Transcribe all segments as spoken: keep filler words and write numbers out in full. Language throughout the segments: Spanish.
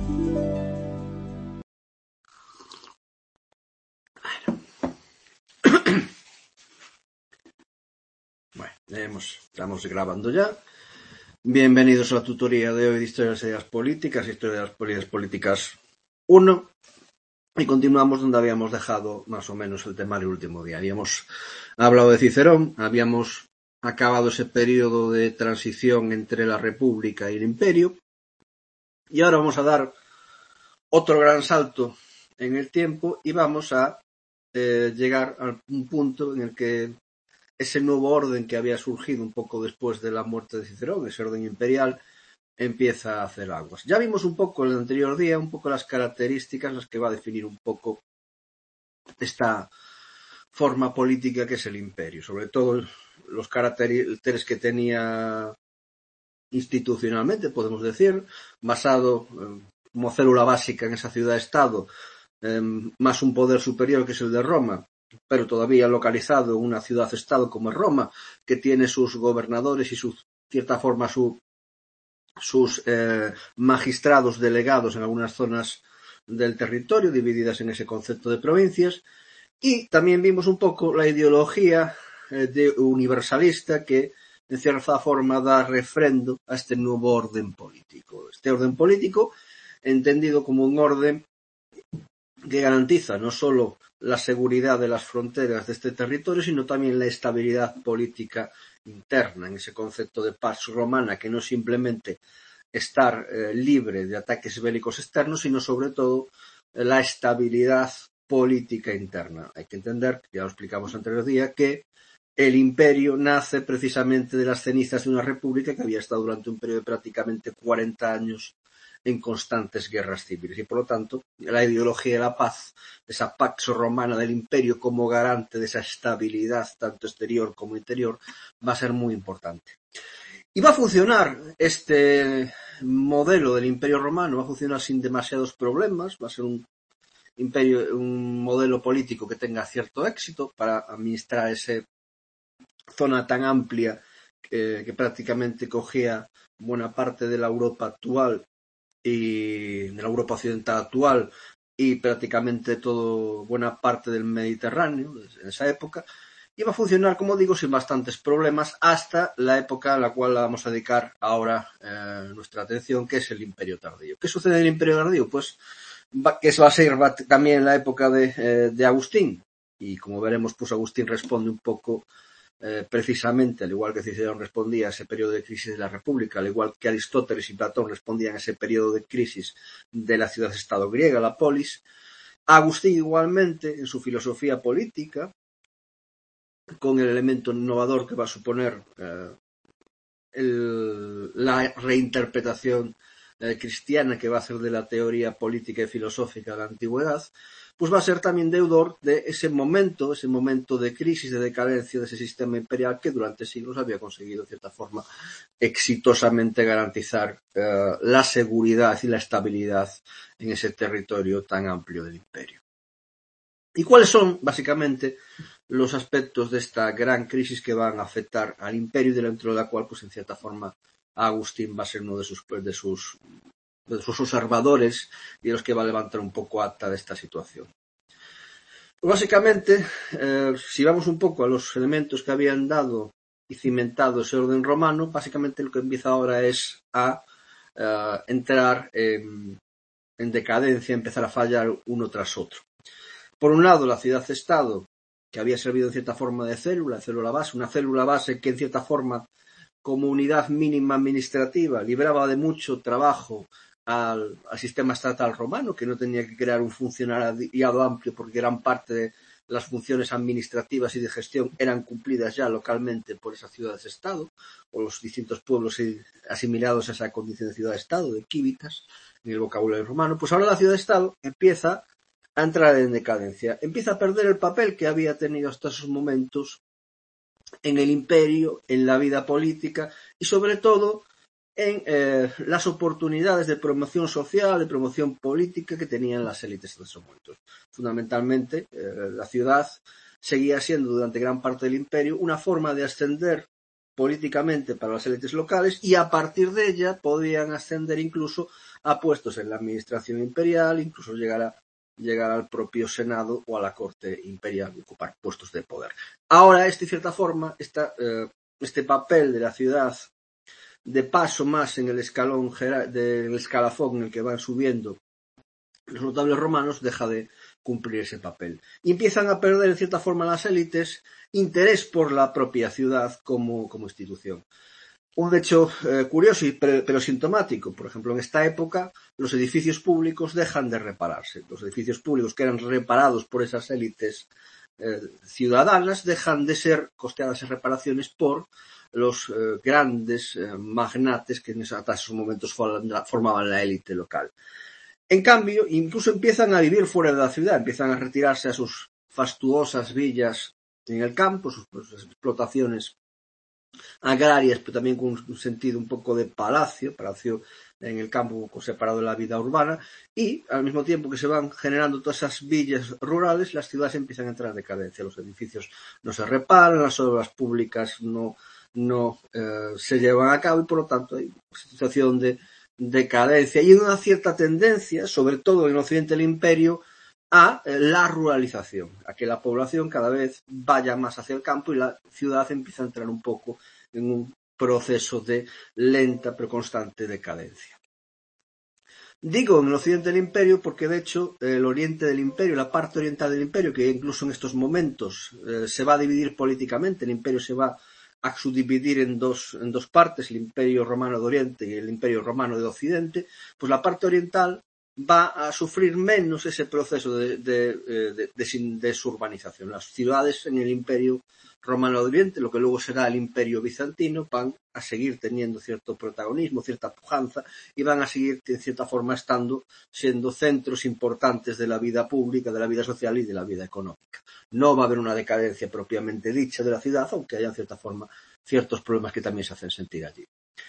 Bueno, hemos, estamos grabando ya. Bienvenidos a la tutoría de hoy de Historia de las Ideas Políticas, Historia de las Ideas Políticas uno. Y continuamos donde habíamos dejado más o menos el temario el último día. Habíamos hablado de Cicerón, habíamos acabado ese periodo de transición entre la República y el Imperio. Y ahora vamos a dar otro gran salto en el tiempo y vamos a eh, llegar a un punto en el que ese nuevo orden que había surgido un poco después de la muerte de Cicerón, ese orden imperial, empieza a hacer aguas. Ya vimos un poco en el anterior día, un poco las características, las que va a definir un poco esta forma política que es el imperio, sobre todo los caracteres que tenía institucionalmente, podemos decir, basado eh, como célula básica en esa ciudad-estado, eh, más un poder superior que es el de Roma, pero todavía localizado en una ciudad-estado como es Roma, que tiene sus gobernadores y su cierta forma su, sus eh, magistrados delegados en algunas zonas del territorio, divididas en ese concepto de provincias. Y también vimos un poco la ideología eh, de universalista que en cierta forma da refrendo a este nuevo orden político. Este orden político entendido como un orden que garantiza no solo la seguridad de las fronteras de este territorio, sino también la estabilidad política interna, en ese concepto de pax romana, que no es simplemente estar eh, libre de ataques bélicos externos, sino sobre todo eh, la estabilidad política interna. Hay que entender, ya lo explicamos anterior día, que el imperio nace precisamente de las cenizas de una república que había estado durante un periodo de prácticamente cuarenta años en constantes guerras civiles y por lo tanto la ideología de la paz, esa pax romana del imperio como garante de esa estabilidad tanto exterior como interior, va a ser muy importante. Y va a funcionar este modelo del imperio romano, va a funcionar sin demasiados problemas, va a ser un imperio, un modelo político que tenga cierto éxito para administrar esa zona tan amplia que, que prácticamente cogía buena parte de la Europa actual y de la Europa occidental actual y prácticamente todo buena parte del Mediterráneo en esa época, y va a funcionar, como digo, sin bastantes problemas hasta la época a la cual vamos a dedicar ahora eh, nuestra atención, que es el Imperio Tardío. ¿Qué sucede en el Imperio Tardío? Pues va, que eso va a ser va, también la época de, eh, de Agustín, y como veremos, pues Agustín responde un poco Eh, precisamente, al igual que Cicerón respondía a ese periodo de crisis de la República, al igual que Aristóteles y Platón respondían a ese periodo de crisis de la ciudad-estado griega, la polis, Agustín igualmente, en su filosofía política, con el elemento innovador que va a suponer eh, el, la reinterpretación eh, cristiana que va a hacer de la teoría política y filosófica de la antigüedad, pues va a ser también deudor de ese momento, ese momento de crisis, de decadencia de ese sistema imperial que durante siglos había conseguido, de cierta forma, exitosamente garantizar eh, la seguridad y la estabilidad en ese territorio tan amplio del imperio. ¿Y cuáles son, básicamente, los aspectos de esta gran crisis que van a afectar al imperio y dentro de la cual, pues en cierta forma, Agustín va a ser uno de sus, de sus de sus observadores y de los que va a levantar un poco acta de esta situación? Pues básicamente, eh, si vamos un poco a los elementos que habían dado y cimentado ese orden romano, básicamente lo que empieza ahora es a eh, entrar en, en decadencia, empezar a fallar uno tras otro. Por un lado, la ciudad-estado, que había servido en cierta forma de célula, célula base, una célula base que en cierta forma, como unidad mínima administrativa, libraba de mucho trabajo Al, al sistema estatal romano, que no tenía que crear un funcionariado amplio porque gran parte de las funciones administrativas y de gestión eran cumplidas ya localmente por esas ciudades-estado o los distintos pueblos asimilados a esa condición de ciudad-estado, de quívitas, en el vocabulario romano. Pues ahora la ciudad-estado empieza a entrar en decadencia, empieza a perder el papel que había tenido hasta esos momentos en el imperio, en la vida política y sobre todo en eh, las oportunidades de promoción social, de promoción política que tenían las élites de esos momentos. Fundamentalmente, eh, la ciudad seguía siendo durante gran parte del imperio una forma de ascender políticamente para las élites locales y a partir de ella podían ascender incluso a puestos en la administración imperial, incluso llegar a llegar al propio Senado o a la corte imperial y ocupar puestos de poder. Ahora, este, de cierta forma, esta, eh, este papel de la ciudad de paso más en el escalón del escalafón en el que van subiendo los notables romanos deja de cumplir ese papel. Y empiezan a perder, en cierta forma, las élites interés por la propia ciudad como, como institución. Un hecho eh, curioso y pero, pero sintomático. Por ejemplo, en esta época los edificios públicos dejan de repararse. Los edificios públicos que eran reparados por esas élites eh, ciudadanas dejan de ser costeadas en reparaciones por los eh, grandes eh, magnates que en esos, hasta esos momentos formaban la élite local. En cambio, incluso empiezan a vivir fuera de la ciudad, empiezan a retirarse a sus fastuosas villas en el campo, sus, sus explotaciones agrarias, pero también con un sentido un poco de palacio, palacio en el campo un poco separado de la vida urbana, y al mismo tiempo que se van generando todas esas villas rurales, las ciudades empiezan a entrar en decadencia, los edificios no se reparan, las obras públicas no, no eh, se llevan a cabo y por lo tanto hay una situación de decadencia y una cierta tendencia, sobre todo en el occidente del imperio, a la ruralización, a que la población cada vez vaya más hacia el campo y la ciudad empieza a entrar un poco en un proceso de lenta pero constante decadencia. Digo en el occidente del imperio porque de hecho el oriente del imperio, la parte oriental del imperio, que incluso en estos momentos eh, se va a dividir políticamente, el imperio se va a subdividir en dos, en dos partes, el imperio romano de Oriente y el imperio romano de Occidente, pues la parte oriental va a sufrir menos ese proceso de, de, de, de, de desurbanización. Las ciudades en el imperio romano de Oriente, lo que luego será el imperio bizantino, van a seguir teniendo cierto protagonismo, cierta pujanza y van a seguir, en cierta forma, estando, siendo centros importantes de la vida pública, de la vida social y de la vida económica. No va a haber una decadencia propiamente dicha de la ciudad, aunque haya, en cierta forma, ciertos problemas que también se hacen sentir allí.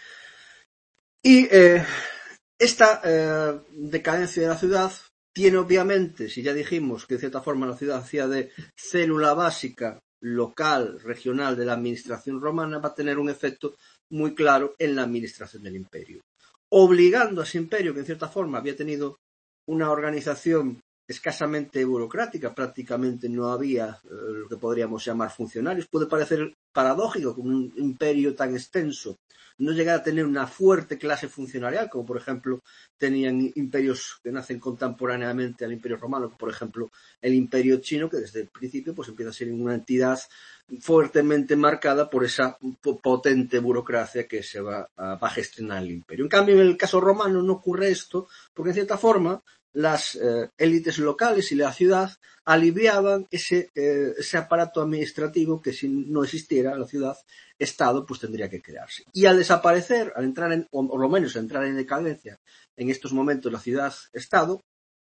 Y eh, esta eh, decadencia de la ciudad tiene, obviamente, si ya dijimos que, de cierta forma, la ciudad hacía de célula básica local, regional de la administración romana, va a tener un efecto muy claro en la administración del imperio, obligando a ese imperio, que en cierta forma había tenido una organización escasamente burocrática, prácticamente no había eh, lo que podríamos llamar funcionarios. Puede parecer paradójico que un imperio tan extenso no llegara a tener una fuerte clase funcionarial, como por ejemplo tenían imperios que nacen contemporáneamente al imperio romano, como por ejemplo el imperio chino, que desde el principio pues empieza a ser una entidad fuertemente marcada por esa potente burocracia que se va a, va a gestionar el imperio. En cambio, en el caso romano no ocurre esto, porque en cierta forma las eh, élites locales y la ciudad aliviaban ese, eh, ese aparato administrativo que si no existiera la ciudad, Estado, pues tendría que crearse. Y al desaparecer, al entrar en, o por lo menos entrar en decadencia en estos momentos la ciudad-Estado,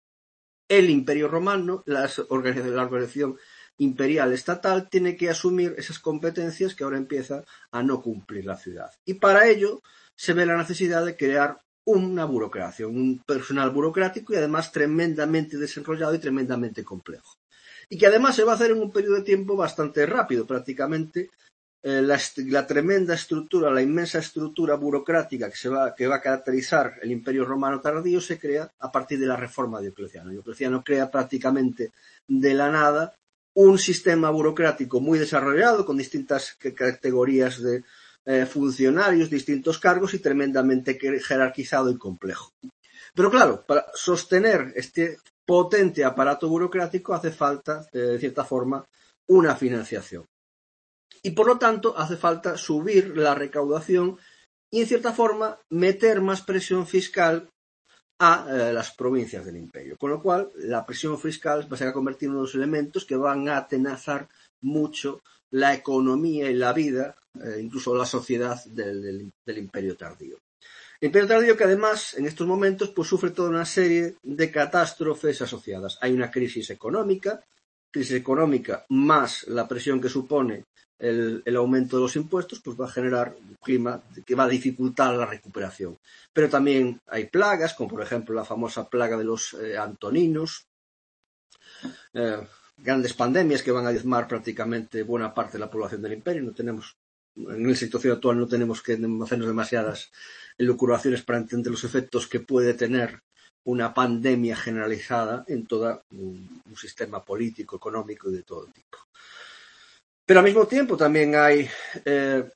el imperio romano, las organización, la organización imperial estatal, tiene que asumir esas competencias que ahora empieza a no cumplir la ciudad. Y para ello se ve la necesidad de crear una burocracia, un personal burocrático y además tremendamente desarrollado y tremendamente complejo. Y que además se va a hacer en un periodo de tiempo bastante rápido, prácticamente eh, la, la tremenda estructura, la inmensa estructura burocrática que, se va, que va a caracterizar el Imperio Romano tardío se crea a partir de la reforma de Diocleciano. Diocleciano crea prácticamente de la nada un sistema burocrático muy desarrollado con distintas categorías de Eh, funcionarios, distintos cargos y tremendamente jerarquizado y complejo. Pero claro, para sostener este potente aparato burocrático hace falta, eh, de cierta forma, una financiación. Y por lo tanto hace falta subir la recaudación y, en cierta forma, meter más presión fiscal a eh, las provincias del imperio. Con lo cual, la presión fiscal va a ser a convertir en uno de los elementos que van a atenazar mucho la economía y la vida, eh, incluso la sociedad del, del, del imperio tardío. El imperio tardío que además en estos momentos pues sufre toda una serie de catástrofes asociadas. Hay una crisis económica, crisis económica más la presión que supone el, el aumento de los impuestos, pues va a generar un clima que va a dificultar la recuperación. Pero también hay plagas, como por ejemplo la famosa plaga de los eh, antoninos, eh, grandes pandemias que van a diezmar prácticamente buena parte de la población del imperio. No tenemos en la situación actual no tenemos que hacernos demasiadas elucubraciones para entender los efectos que puede tener una pandemia generalizada en todo un, un sistema político, económico y de todo tipo. Pero al mismo tiempo también hay eh,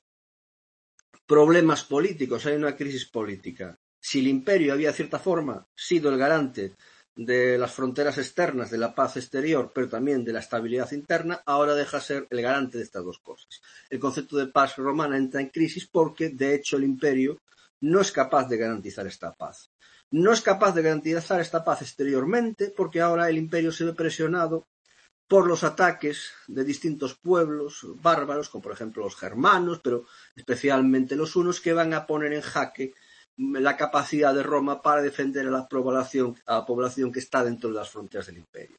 problemas políticos, hay una crisis política. Si el imperio había, de cierta forma, sido el garante de las fronteras externas, de la paz exterior, pero también de la estabilidad interna, ahora deja de ser el garante de estas dos cosas. El concepto de paz romana entra en crisis porque, de hecho, el imperio no es capaz de garantizar esta paz. No es capaz de garantizar esta paz exteriormente porque ahora el imperio se ve presionado por los ataques de distintos pueblos bárbaros, como por ejemplo los germanos, pero especialmente los hunos, que van a poner en jaque la capacidad de Roma para defender a la población, a la población que está dentro de las fronteras del imperio.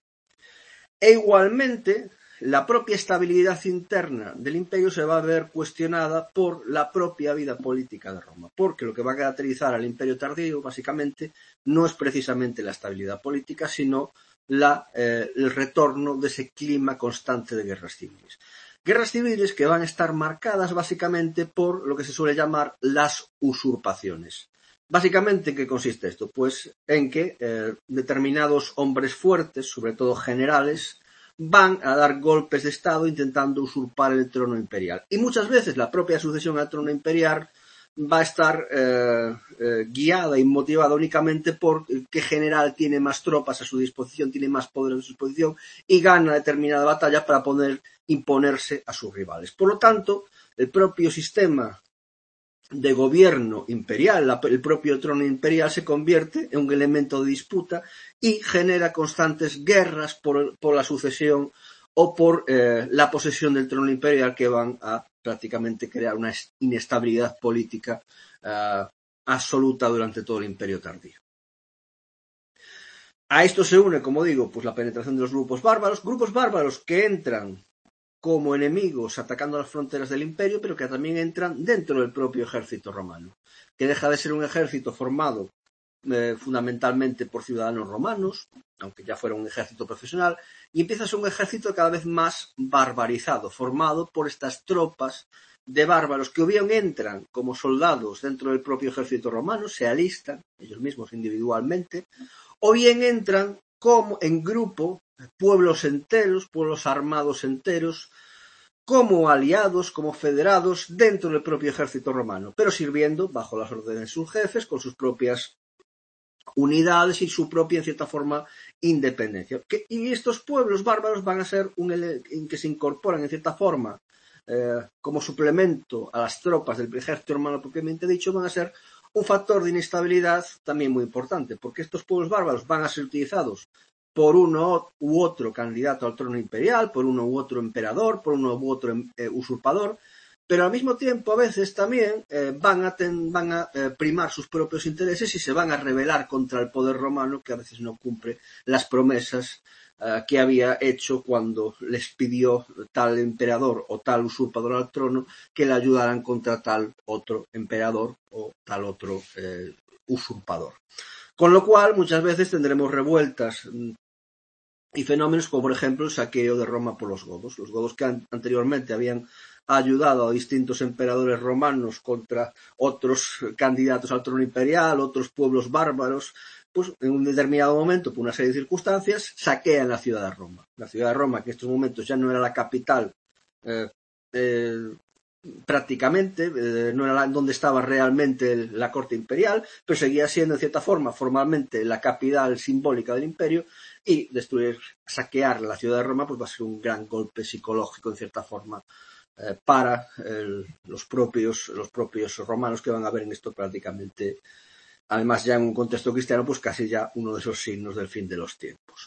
E igualmente, la propia estabilidad interna del imperio se va a ver cuestionada por la propia vida política de Roma, porque lo que va a caracterizar al imperio tardío, básicamente, no es precisamente la estabilidad política, sino la, eh, el retorno de ese clima constante de guerras civiles. Guerras civiles que van a estar marcadas básicamente por lo que se suele llamar las usurpaciones. Básicamente, ¿en qué consiste esto? Pues en que eh, determinados hombres fuertes, sobre todo generales, van a dar golpes de estado intentando usurpar el trono imperial. Y muchas veces la propia sucesión al trono imperial va a estar eh, eh, guiada y motivada únicamente por qué general tiene más tropas a su disposición, tiene más poder a su disposición y gana determinada batalla para poder imponerse a sus rivales. Por lo tanto, el propio sistema de gobierno imperial, la, el propio trono imperial se convierte en un elemento de disputa y genera constantes guerras por, por la sucesión o por eh, la posesión del trono imperial que van a prácticamente crear una inestabilidad política uh, absoluta durante todo el imperio tardío. A esto se une, como digo, pues la penetración de los grupos bárbaros, grupos bárbaros que entran como enemigos atacando las fronteras del imperio, pero que también entran dentro del propio ejército romano, que deja de ser un ejército formado eh, fundamentalmente por ciudadanos romanos, aunque ya fuera un ejército profesional, y empieza a ser un ejército cada vez más barbarizado, formado por estas tropas de bárbaros que o bien entran como soldados dentro del propio ejército romano, se alistan ellos mismos individualmente, o bien entran como en grupo, pueblos enteros, pueblos armados enteros, como aliados, como federados dentro del propio ejército romano, pero sirviendo bajo las órdenes de sus jefes, con sus propias unidades y su propia, en cierta forma, independencia. Que, y estos pueblos bárbaros van a ser un en que se incorporan, en cierta forma, eh, como suplemento a las tropas del ejército romano propiamente dicho, van a ser un factor de inestabilidad también muy importante, porque estos pueblos bárbaros van a ser utilizados por uno u otro candidato al trono imperial, por uno u otro emperador, por uno u otro eh, usurpador, pero al mismo tiempo a veces también eh, van a, ten, van a eh, primar sus propios intereses y se van a rebelar contra el poder romano, que a veces no cumple las promesas eh, que había hecho cuando les pidió tal emperador o tal usurpador al trono que le ayudaran contra tal otro emperador o tal otro eh, usurpador. Con lo cual, muchas veces tendremos revueltas y fenómenos como, por ejemplo, el saqueo de Roma por los godos. Los godos que an- anteriormente habían ayudado a distintos emperadores romanos contra otros candidatos al trono imperial, otros pueblos bárbaros, pues en un determinado momento, por una serie de circunstancias, saquean la ciudad de Roma. La ciudad de Roma, que en estos momentos ya no era la capital eh, eh, prácticamente, eh, no era la, donde estaba realmente el, la corte imperial, pero seguía siendo en cierta forma formalmente la capital simbólica del imperio, y destruir, saquear la ciudad de Roma pues va a ser un gran golpe psicológico en cierta forma eh, para el, los propios los propios romanos, que van a ver en esto prácticamente, además ya en un contexto cristiano, pues casi ya uno de esos signos del fin de los tiempos,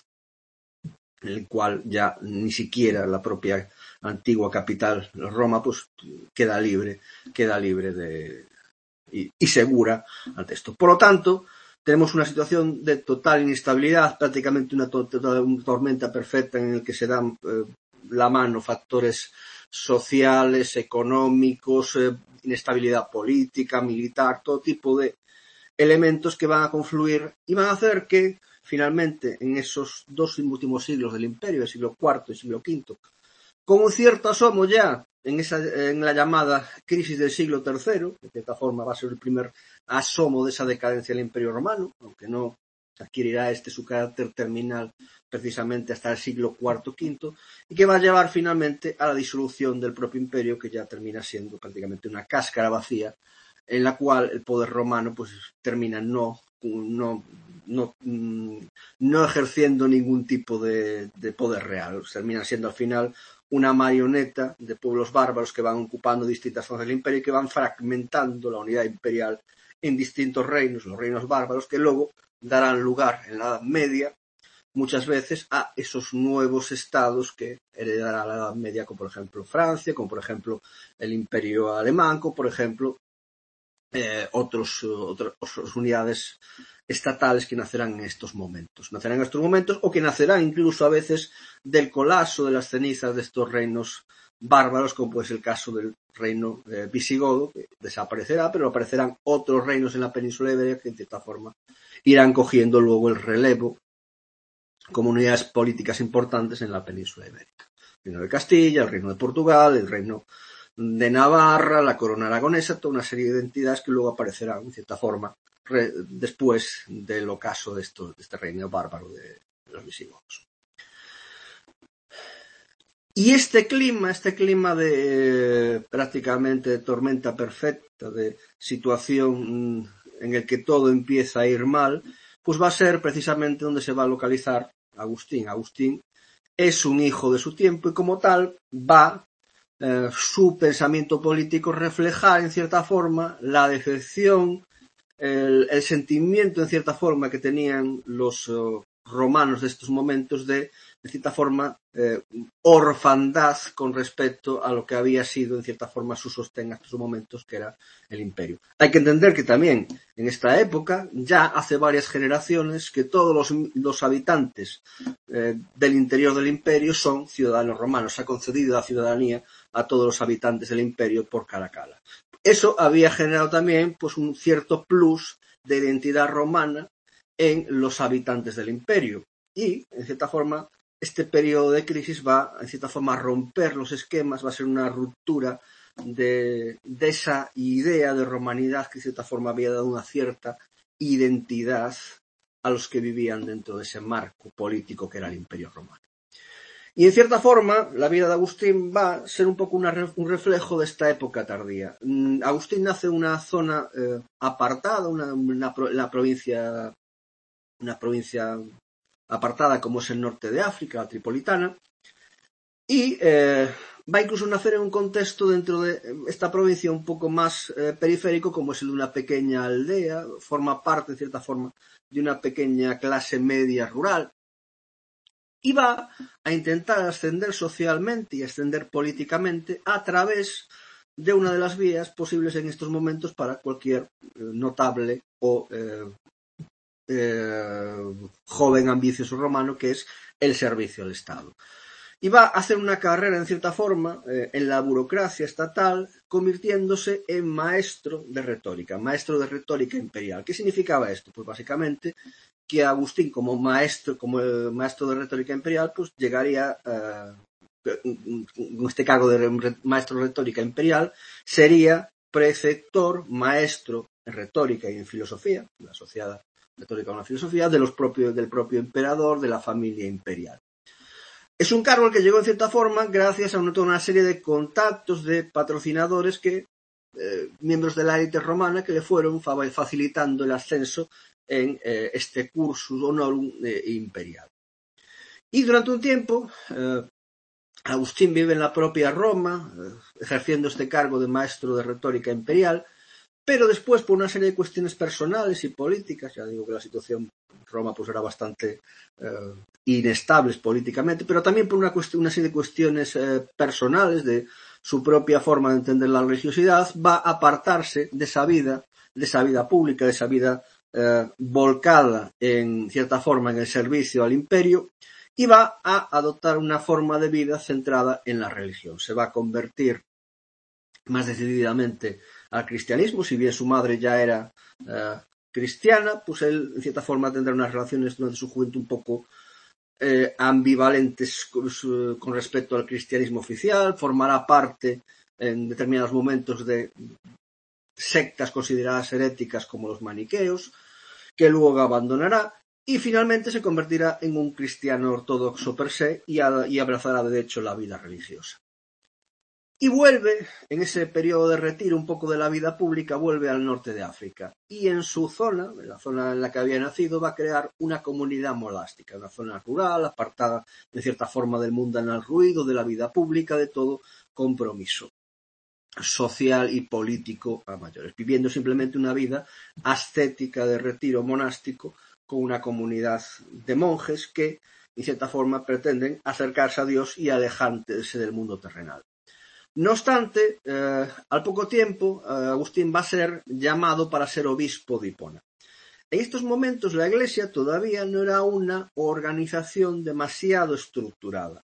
en el cual ya ni siquiera la propia antigua capital, Roma, pues queda libre, queda libre de y, y segura ante esto. Por lo tanto, tenemos una situación de total inestabilidad, prácticamente una, to una tormenta perfecta en la que se dan eh, la mano factores sociales, económicos, eh, inestabilidad política, militar, todo tipo de elementos que van a confluir y van a hacer que finalmente en esos dos últimos siglos del imperio, el siglo cuarto y el siglo quinto, con un cierto asomo ya en, esa, en la llamada crisis del siglo tercero, de cierta forma va a ser el primer asomo de esa decadencia del Imperio Romano, aunque no adquirirá este su carácter terminal precisamente hasta el siglo cuarto quinto, y que va a llevar finalmente a la disolución del propio imperio, que ya termina siendo prácticamente una cáscara vacía, en la cual el poder romano pues termina no, no, no, no ejerciendo ningún tipo de, de poder real. Termina siendo al final una marioneta de pueblos bárbaros que van ocupando distintas zonas del imperio y que van fragmentando la unidad imperial en distintos reinos, los reinos bárbaros, que luego darán lugar en la Edad Media muchas veces a esos nuevos estados que heredará la Edad Media, como por ejemplo Francia, como por ejemplo el Imperio Alemán, como por ejemplo eh, otros, otras unidades estatales que nacerán en estos momentos. Nacerán en estos momentos o que nacerán incluso a veces del colapso de las cenizas de estos reinos bárbaros, como puede ser el caso del reino eh, visigodo, que desaparecerá, pero aparecerán otros reinos en la península ibérica que en cierta forma irán cogiendo luego el relevo como unidades políticas importantes en la península ibérica. El reino de Castilla, el reino de Portugal, el reino de Navarra, la corona aragonesa, toda una serie de entidades que luego aparecerán en cierta forma re, después del ocaso de, esto, de este reino bárbaro de, de los visigodos. Y este clima, este clima de eh, prácticamente de tormenta perfecta, de situación en el que todo empieza a ir mal, pues va a ser precisamente donde se va a localizar Agustín. Agustín es un hijo de su tiempo y como tal va eh, su pensamiento político reflejar en cierta forma la decepción, el, el sentimiento en cierta forma que tenían los uh, romanos de estos momentos de, de cierta forma, eh, orfandad con respecto a lo que había sido en cierta forma su sostén hasta esos momentos, que era el imperio. Hay que entender que también en esta época, ya hace varias generaciones, que todos los, los habitantes eh, del interior del imperio son ciudadanos romanos. Se ha concedido la ciudadanía a todos los habitantes del imperio por Caracalla. Eso había generado también pues, un cierto plus de identidad romana en los habitantes del imperio. Y, en cierta forma, este periodo de crisis va, en cierta forma, a romper los esquemas, va a ser una ruptura de, de esa idea de romanidad que, en cierta forma, había dado una cierta identidad a los que vivían dentro de ese marco político que era el imperio romano. Y en cierta forma, la vida de Agustín va a ser un poco una, un reflejo de esta época tardía. Agustín nace en una zona eh, apartada, una, una, una provincia, una provincia apartada como es el norte de África, la Tripolitana, y eh, va incluso a nacer en un contexto dentro de esta provincia un poco más eh, periférico, como es el de una pequeña aldea, forma parte, de cierta forma, de una pequeña clase media rural, y va a intentar ascender socialmente y ascender políticamente a través de una de las vías posibles en estos momentos para cualquier eh, notable o eh, eh, joven ambicioso romano, que es el servicio al Estado. Y va a hacer una carrera, en cierta forma, eh, en la burocracia estatal, convirtiéndose en maestro de retórica, maestro de retórica imperial. ¿Qué significaba esto? Pues básicamente que Agustín, como maestro, como el maestro de retórica imperial, pues llegaría eh, en este cargo de maestro de retórica imperial, sería preceptor, maestro en retórica y en filosofía, asociada retórica con la filosofía, de los propios, del propio emperador, de la familia imperial. Es un cargo al que llegó en cierta forma gracias a una, toda una serie de contactos de patrocinadores que, eh, miembros de la élite romana, que le fueron facilitando el ascenso en eh, este cursus honorum eh, imperial. Y durante un tiempo, eh, Agustín vive en la propia Roma, eh, ejerciendo este cargo de maestro de retórica imperial, pero después, por una serie de cuestiones personales y políticas, ya digo que la situación en Roma pues, era bastante eh, inestable políticamente, pero también por una, cuestión, una serie de cuestiones eh, personales de su propia forma de entender la religiosidad, va a apartarse de esa vida, de esa vida pública, de esa vida eh, volcada en cierta forma en el servicio al imperio, y va a adoptar una forma de vida centrada en la religión. Se va a convertir más decididamente al cristianismo, si bien su madre ya era uh, cristiana, pues él en cierta forma tendrá unas relaciones durante su juventud un poco eh, ambivalentes con, con respecto al cristianismo oficial, formará parte en determinados momentos de sectas consideradas heréticas como los maniqueos, que luego abandonará y finalmente se convertirá en un cristiano ortodoxo per se y, a, y abrazará de hecho la vida religiosa. Y vuelve, en ese periodo de retiro un poco de la vida pública, vuelve al norte de África. Y en su zona, en la zona en la que había nacido, va a crear una comunidad monástica, una zona rural, apartada de cierta forma del mundanal ruido, de la vida pública, de todo compromiso social y político a mayores, viviendo simplemente una vida ascética de retiro monástico con una comunidad de monjes que, en cierta forma, pretenden acercarse a Dios y alejarse del mundo terrenal. No obstante, eh, al poco tiempo, eh, Agustín va a ser llamado para ser obispo de Hipona. En estos momentos la Iglesia todavía no era una organización demasiado estructurada.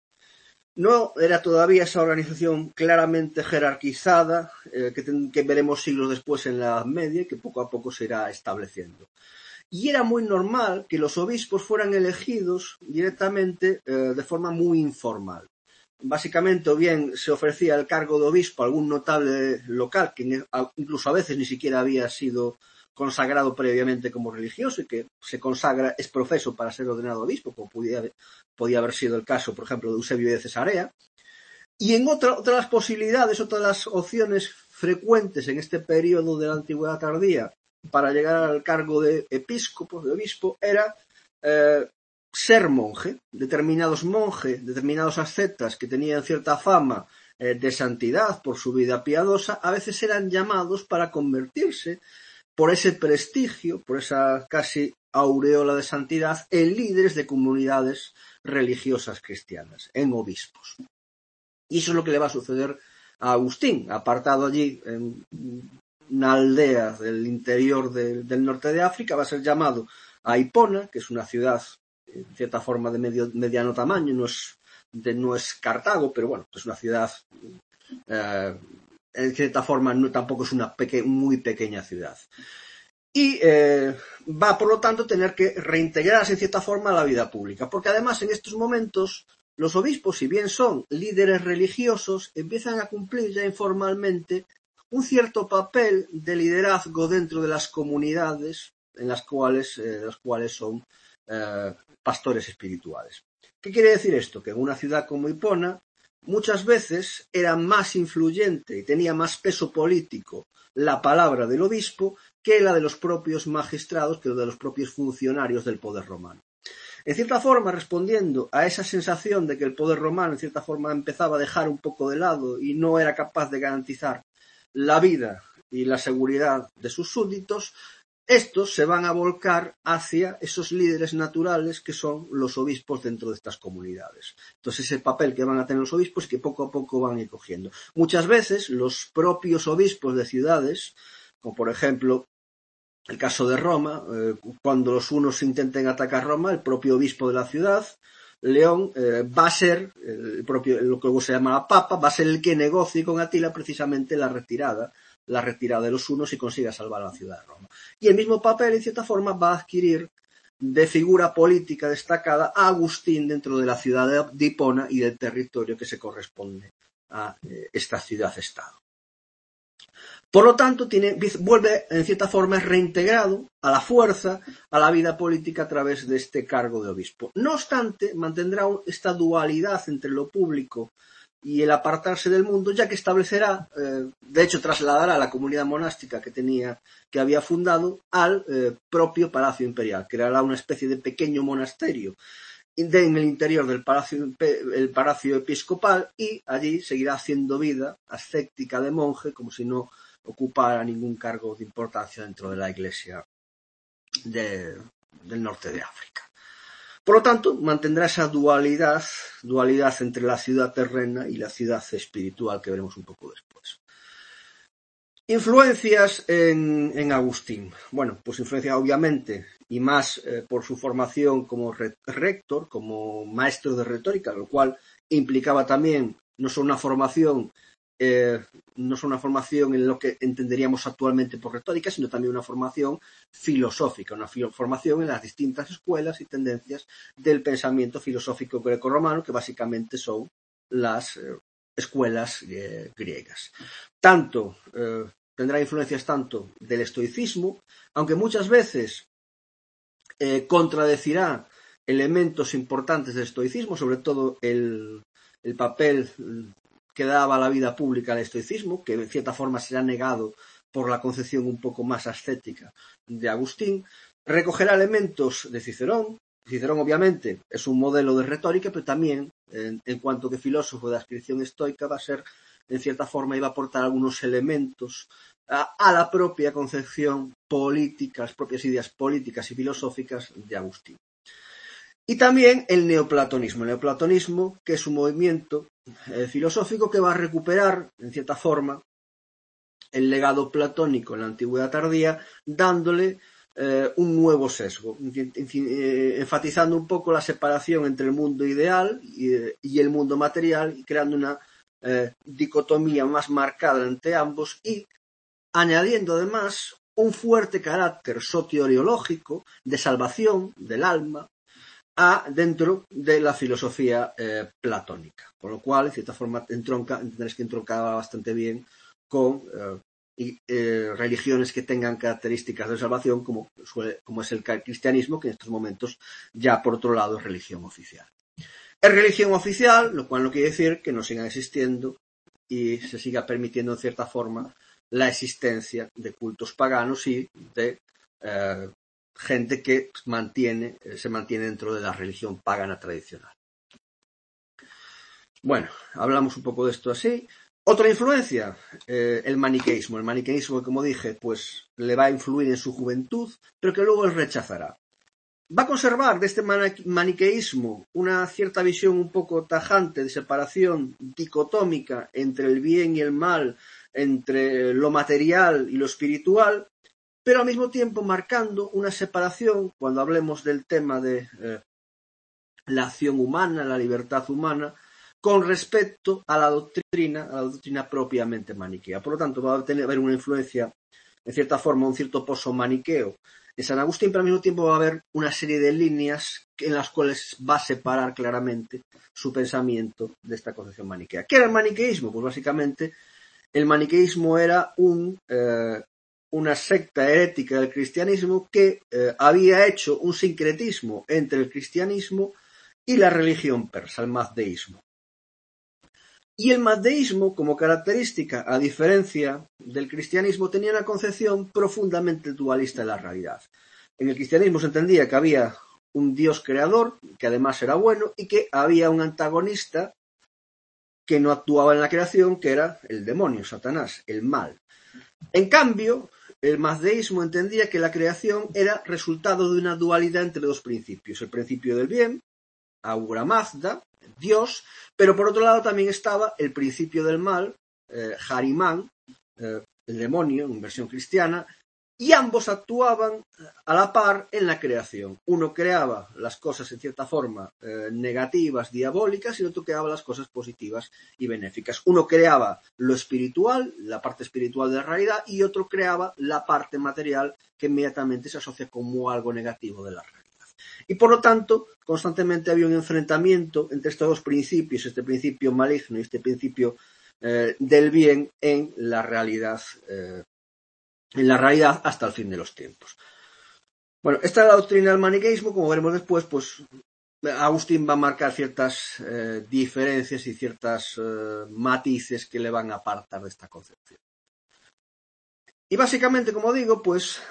No era todavía esa organización claramente jerarquizada eh, que, ten, que veremos siglos después en la Edad Media y que poco a poco se irá estableciendo. Y era muy normal que los obispos fueran elegidos directamente eh, de forma muy informal. Básicamente, o bien se ofrecía el cargo de obispo a algún notable local, que incluso a veces ni siquiera había sido consagrado previamente como religioso y que se consagra es profeso para ser ordenado obispo, como podía, podía haber sido el caso, por ejemplo, de Eusebio de Cesarea. Y en otra, otras las posibilidades, otras las opciones frecuentes en este periodo de la antigüedad tardía para llegar al cargo de episcopo, de obispo, era eh, ser monje. Determinados monjes, determinados ascetas que tenían cierta fama eh, de santidad por su vida piadosa, a veces eran llamados para convertirse por ese prestigio, por esa casi aureola de santidad, en líderes de comunidades religiosas cristianas, en obispos. Y eso es lo que le va a suceder a Agustín, apartado allí en una aldea del interior de, del norte de África, va a ser llamado a Hipona, que es una ciudad en cierta forma de medio, mediano tamaño, no es, de, no es Cartago, pero bueno, es una ciudad, eh, en cierta forma no, tampoco es una peque, muy pequeña ciudad. Y eh, va, por lo tanto, a tener que reintegrarse en cierta forma a la vida pública, porque además en estos momentos los obispos, si bien son líderes religiosos, empiezan a cumplir ya informalmente un cierto papel de liderazgo dentro de las comunidades en las cuales, eh, las cuales son eh, pastores espirituales. ¿Qué quiere decir esto? Que en una ciudad como Hipona muchas veces era más influyente y tenía más peso político la palabra del obispo que la de los propios magistrados, que la de los propios funcionarios del poder romano. En cierta forma, respondiendo a esa sensación de que el poder romano en cierta forma empezaba a dejar un poco de lado y no era capaz de garantizar la vida y la seguridad de sus súbditos, estos se van a volcar hacia esos líderes naturales que son los obispos dentro de estas comunidades. Entonces, ese papel que van a tener los obispos que poco a poco van a ir cogiendo. Muchas veces, los propios obispos de ciudades, como por ejemplo el caso de Roma, eh, cuando los unos intenten atacar Roma, el propio obispo de la ciudad, León, eh, va a ser, el propio, lo que luego se llama Papa, va a ser el que negocie con Atila precisamente la retirada, la retirada de los hunos y consiga salvar a la ciudad de Roma. Y el mismo papel, en cierta forma, va a adquirir de figura política destacada a Agustín dentro de la ciudad de Hipona y del territorio que se corresponde a eh, esta ciudad-estado. Por lo tanto, tiene, vuelve en cierta forma reintegrado a la fuerza a la vida política a través de este cargo de obispo. No obstante, mantendrá esta dualidad entre lo público y el apartarse del mundo, ya que establecerá, eh, de hecho trasladará la comunidad monástica que tenía, que había fundado al eh, propio Palacio Imperial. Creará una especie de pequeño monasterio en el interior del palacio, el palacio episcopal y allí seguirá haciendo vida ascética de monje como si no ocupara ningún cargo de importancia dentro de la Iglesia de, del norte de África. Por lo tanto, mantendrá esa dualidad, dualidad entre la ciudad terrena y la ciudad espiritual que veremos un poco después. Influencias en, en Agustín. Bueno, pues influencia obviamente y más eh, por su formación como re, rector, como maestro de retórica, lo cual implicaba también no solo una formación eh, no solo una formación en lo que entenderíamos actualmente por retórica, sino también una formación filosófica, una formación en las distintas escuelas y tendencias del pensamiento filosófico grecorromano, que básicamente son las eh, escuelas eh, griegas. Tanto eh, tendrá influencias tanto del estoicismo, aunque muchas veces eh, contradecirá elementos importantes del estoicismo, sobre todo el, el papel que daba la vida pública al estoicismo, que en cierta forma será negado por la concepción un poco más ascética de Agustín. Recogerá elementos de Cicerón. Cicerón obviamente es un modelo de retórica, pero también en, en cuanto que filósofo de adscripción estoica va a ser, en cierta forma, iba a aportar algunos elementos a, a la propia concepción política, las propias ideas políticas y filosóficas de Agustín. Y también el neoplatonismo. El neoplatonismo, que es un movimiento eh, filosófico que va a recuperar, en cierta forma, el legado platónico en la antigüedad tardía, dándole eh, un nuevo sesgo, eh, enfatizando un poco la separación entre el mundo ideal y, eh, y el mundo material, y creando una eh, dicotomía más marcada entre ambos, y añadiendo además un fuerte carácter soteriológico de salvación del alma a dentro de la filosofía eh, platónica, con lo cual, en cierta forma, entronca, tendréis que entroncar bastante bien con eh, y, eh, religiones que tengan características de salvación, como, suele, como es el cristianismo, que en estos momentos ya, por otro lado, es religión oficial. Es religión oficial, lo cual no quiere decir que no sigan existiendo y se siga permitiendo, en cierta forma, la existencia de cultos paganos y de eh, gente que mantiene, se mantiene dentro de la religión pagana tradicional. Bueno, hablamos un poco de esto así. Otra influencia, eh, el maniqueísmo. El maniqueísmo, como dije, pues le va a influir en su juventud, pero que luego él rechazará. Va a conservar de este maniqueísmo una cierta visión un poco tajante de separación dicotómica entre el bien y el mal, entre lo material y lo espiritual, pero al mismo tiempo marcando una separación, cuando hablemos del tema de eh, la acción humana, la libertad humana, con respecto a la doctrina, a la doctrina propiamente maniquea. Por lo tanto, va a tener va a haber una influencia, en cierta forma, un cierto pozo maniqueo de San Agustín, pero al mismo tiempo va a haber una serie de líneas en las cuales va a separar claramente su pensamiento de esta concepción maniquea. ¿Qué era el maniqueísmo? Pues básicamente el maniqueísmo era un... Eh, una secta herética del cristianismo que eh, había hecho un sincretismo entre el cristianismo y la religión persa, el mazdeísmo. Y el mazdeísmo, como característica, a diferencia del cristianismo, tenía una concepción profundamente dualista de la realidad. En el cristianismo se entendía que había un Dios creador, que además era bueno, y que había un antagonista que no actuaba en la creación, que era el demonio, Satanás, el mal. En cambio, el mazdeísmo entendía que la creación era resultado de una dualidad entre dos principios. El principio del bien, Ahura Mazda, Dios, pero por otro lado también estaba el principio del mal, eh, Harimán, eh, el demonio, en versión cristiana, y ambos actuaban a la par en la creación. Uno creaba las cosas en cierta forma eh, negativas, diabólicas, y el otro creaba las cosas positivas y benéficas. Uno creaba lo espiritual, la parte espiritual de la realidad, y otro creaba la parte material que inmediatamente se asocia como algo negativo de la realidad. Y por lo tanto, constantemente había un enfrentamiento entre estos dos principios, este principio maligno y este principio eh, del bien en la realidad eh, en la realidad hasta el fin de los tiempos. Bueno, esta es la doctrina del maniqueísmo, como veremos después, pues Agustín va a marcar ciertas eh, diferencias y ciertas eh, matices que le van a apartar de esta concepción. Y básicamente, como digo, pues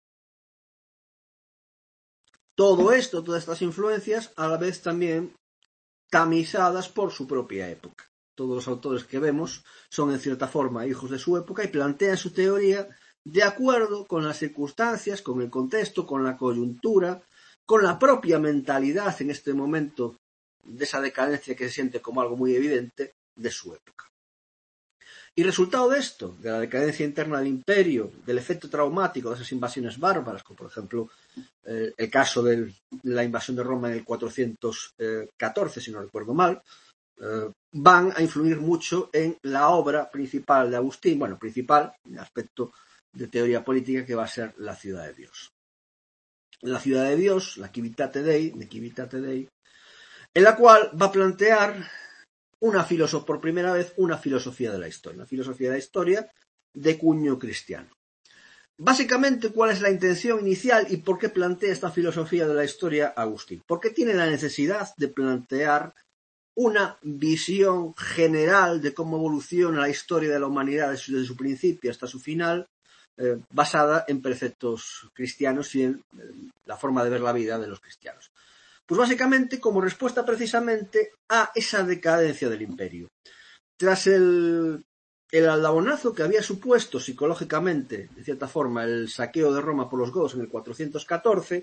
todo esto, todas estas influencias, a la vez también tamizadas por su propia época. Todos los autores que vemos son en cierta forma hijos de su época y plantean su teoría de acuerdo con las circunstancias, con el contexto, con la coyuntura, con la propia mentalidad en este momento de esa decadencia que se siente como algo muy evidente de su época. Y resultado de esto, de la decadencia interna del imperio, del efecto traumático de esas invasiones bárbaras, como por ejemplo eh, el caso de la invasión de Roma en el cuatrocientos catorce, si no recuerdo mal, eh, van a influir mucho en la obra principal de Agustín, bueno, principal, en el aspecto de teoría política, que va a ser La ciudad de Dios. La ciudad de Dios, la Civitate Dei, de Civitate Dei, en la cual va a plantear una filosofía, por primera vez, una filosofía de la historia, una filosofía de la historia de cuño cristiano. Básicamente, ¿cuál es la intención inicial y por qué plantea esta filosofía de la historia Agustín? Porque tiene la necesidad de plantear una visión general de cómo evoluciona la historia de la humanidad desde su principio hasta su final, eh, basada en preceptos cristianos y en eh, la forma de ver la vida de los cristianos. Pues básicamente como respuesta precisamente a esa decadencia del imperio. Tras el, el aldabonazo que había supuesto psicológicamente, de cierta forma, el saqueo de Roma por los godos en el cuatrocientos catorce,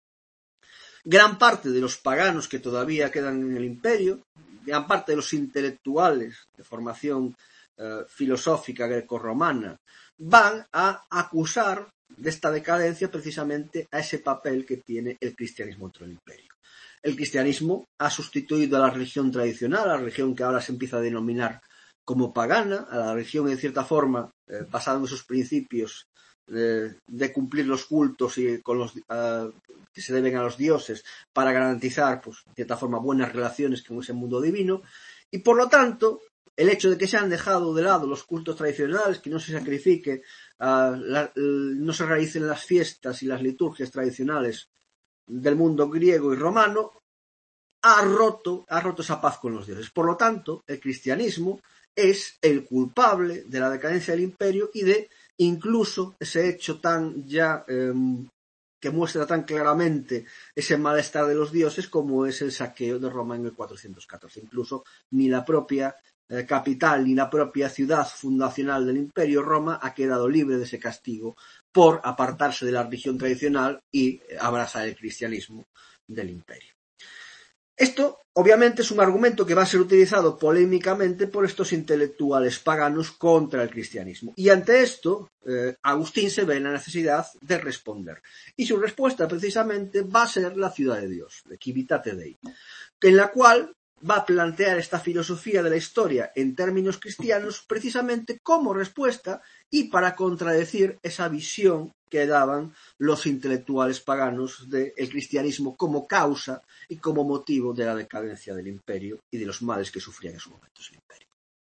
gran parte de los paganos que todavía quedan en el imperio, gran parte de los intelectuales de formación eh, filosófica grecorromana, van a acusar de esta decadencia precisamente a ese papel que tiene el cristianismo dentro del imperio. El cristianismo ha sustituido a la religión tradicional, a la religión que ahora se empieza a denominar como pagana, a la religión en cierta forma eh, basada en sus principios eh, de cumplir los cultos y con los uh, que se deben a los dioses para garantizar, pues, de cierta forma, buenas relaciones con ese mundo divino, y por lo tanto el hecho de que se han dejado de lado los cultos tradicionales, que no se sacrifique, uh, la, no se realicen las fiestas y las liturgias tradicionales del mundo griego y romano, ha roto, ha roto esa paz con los dioses. Por lo tanto, el cristianismo es el culpable de la decadencia del imperio y de incluso ese hecho tan ya eh, que muestra tan claramente ese malestar de los dioses como es el saqueo de Roma en el cuatrocientos catorce. Incluso ni la propia eh, capital ni la propia ciudad fundacional del imperio, Roma, ha quedado libre de ese castigo por apartarse de la religión tradicional y abrazar el cristianismo del imperio. Esto, obviamente, es un argumento que va a ser utilizado polémicamente por estos intelectuales paganos contra el cristianismo. Y ante esto, eh, Agustín se ve en la necesidad de responder. Y su respuesta, precisamente, va a ser la ciudad de Dios, de Civitate Dei, en la cual va a plantear esta filosofía de la historia en términos cristianos precisamente como respuesta y para contradecir esa visión que daban los intelectuales paganos del cristianismo como causa y como motivo de la decadencia del imperio y de los males que sufría en esos momentos el imperio.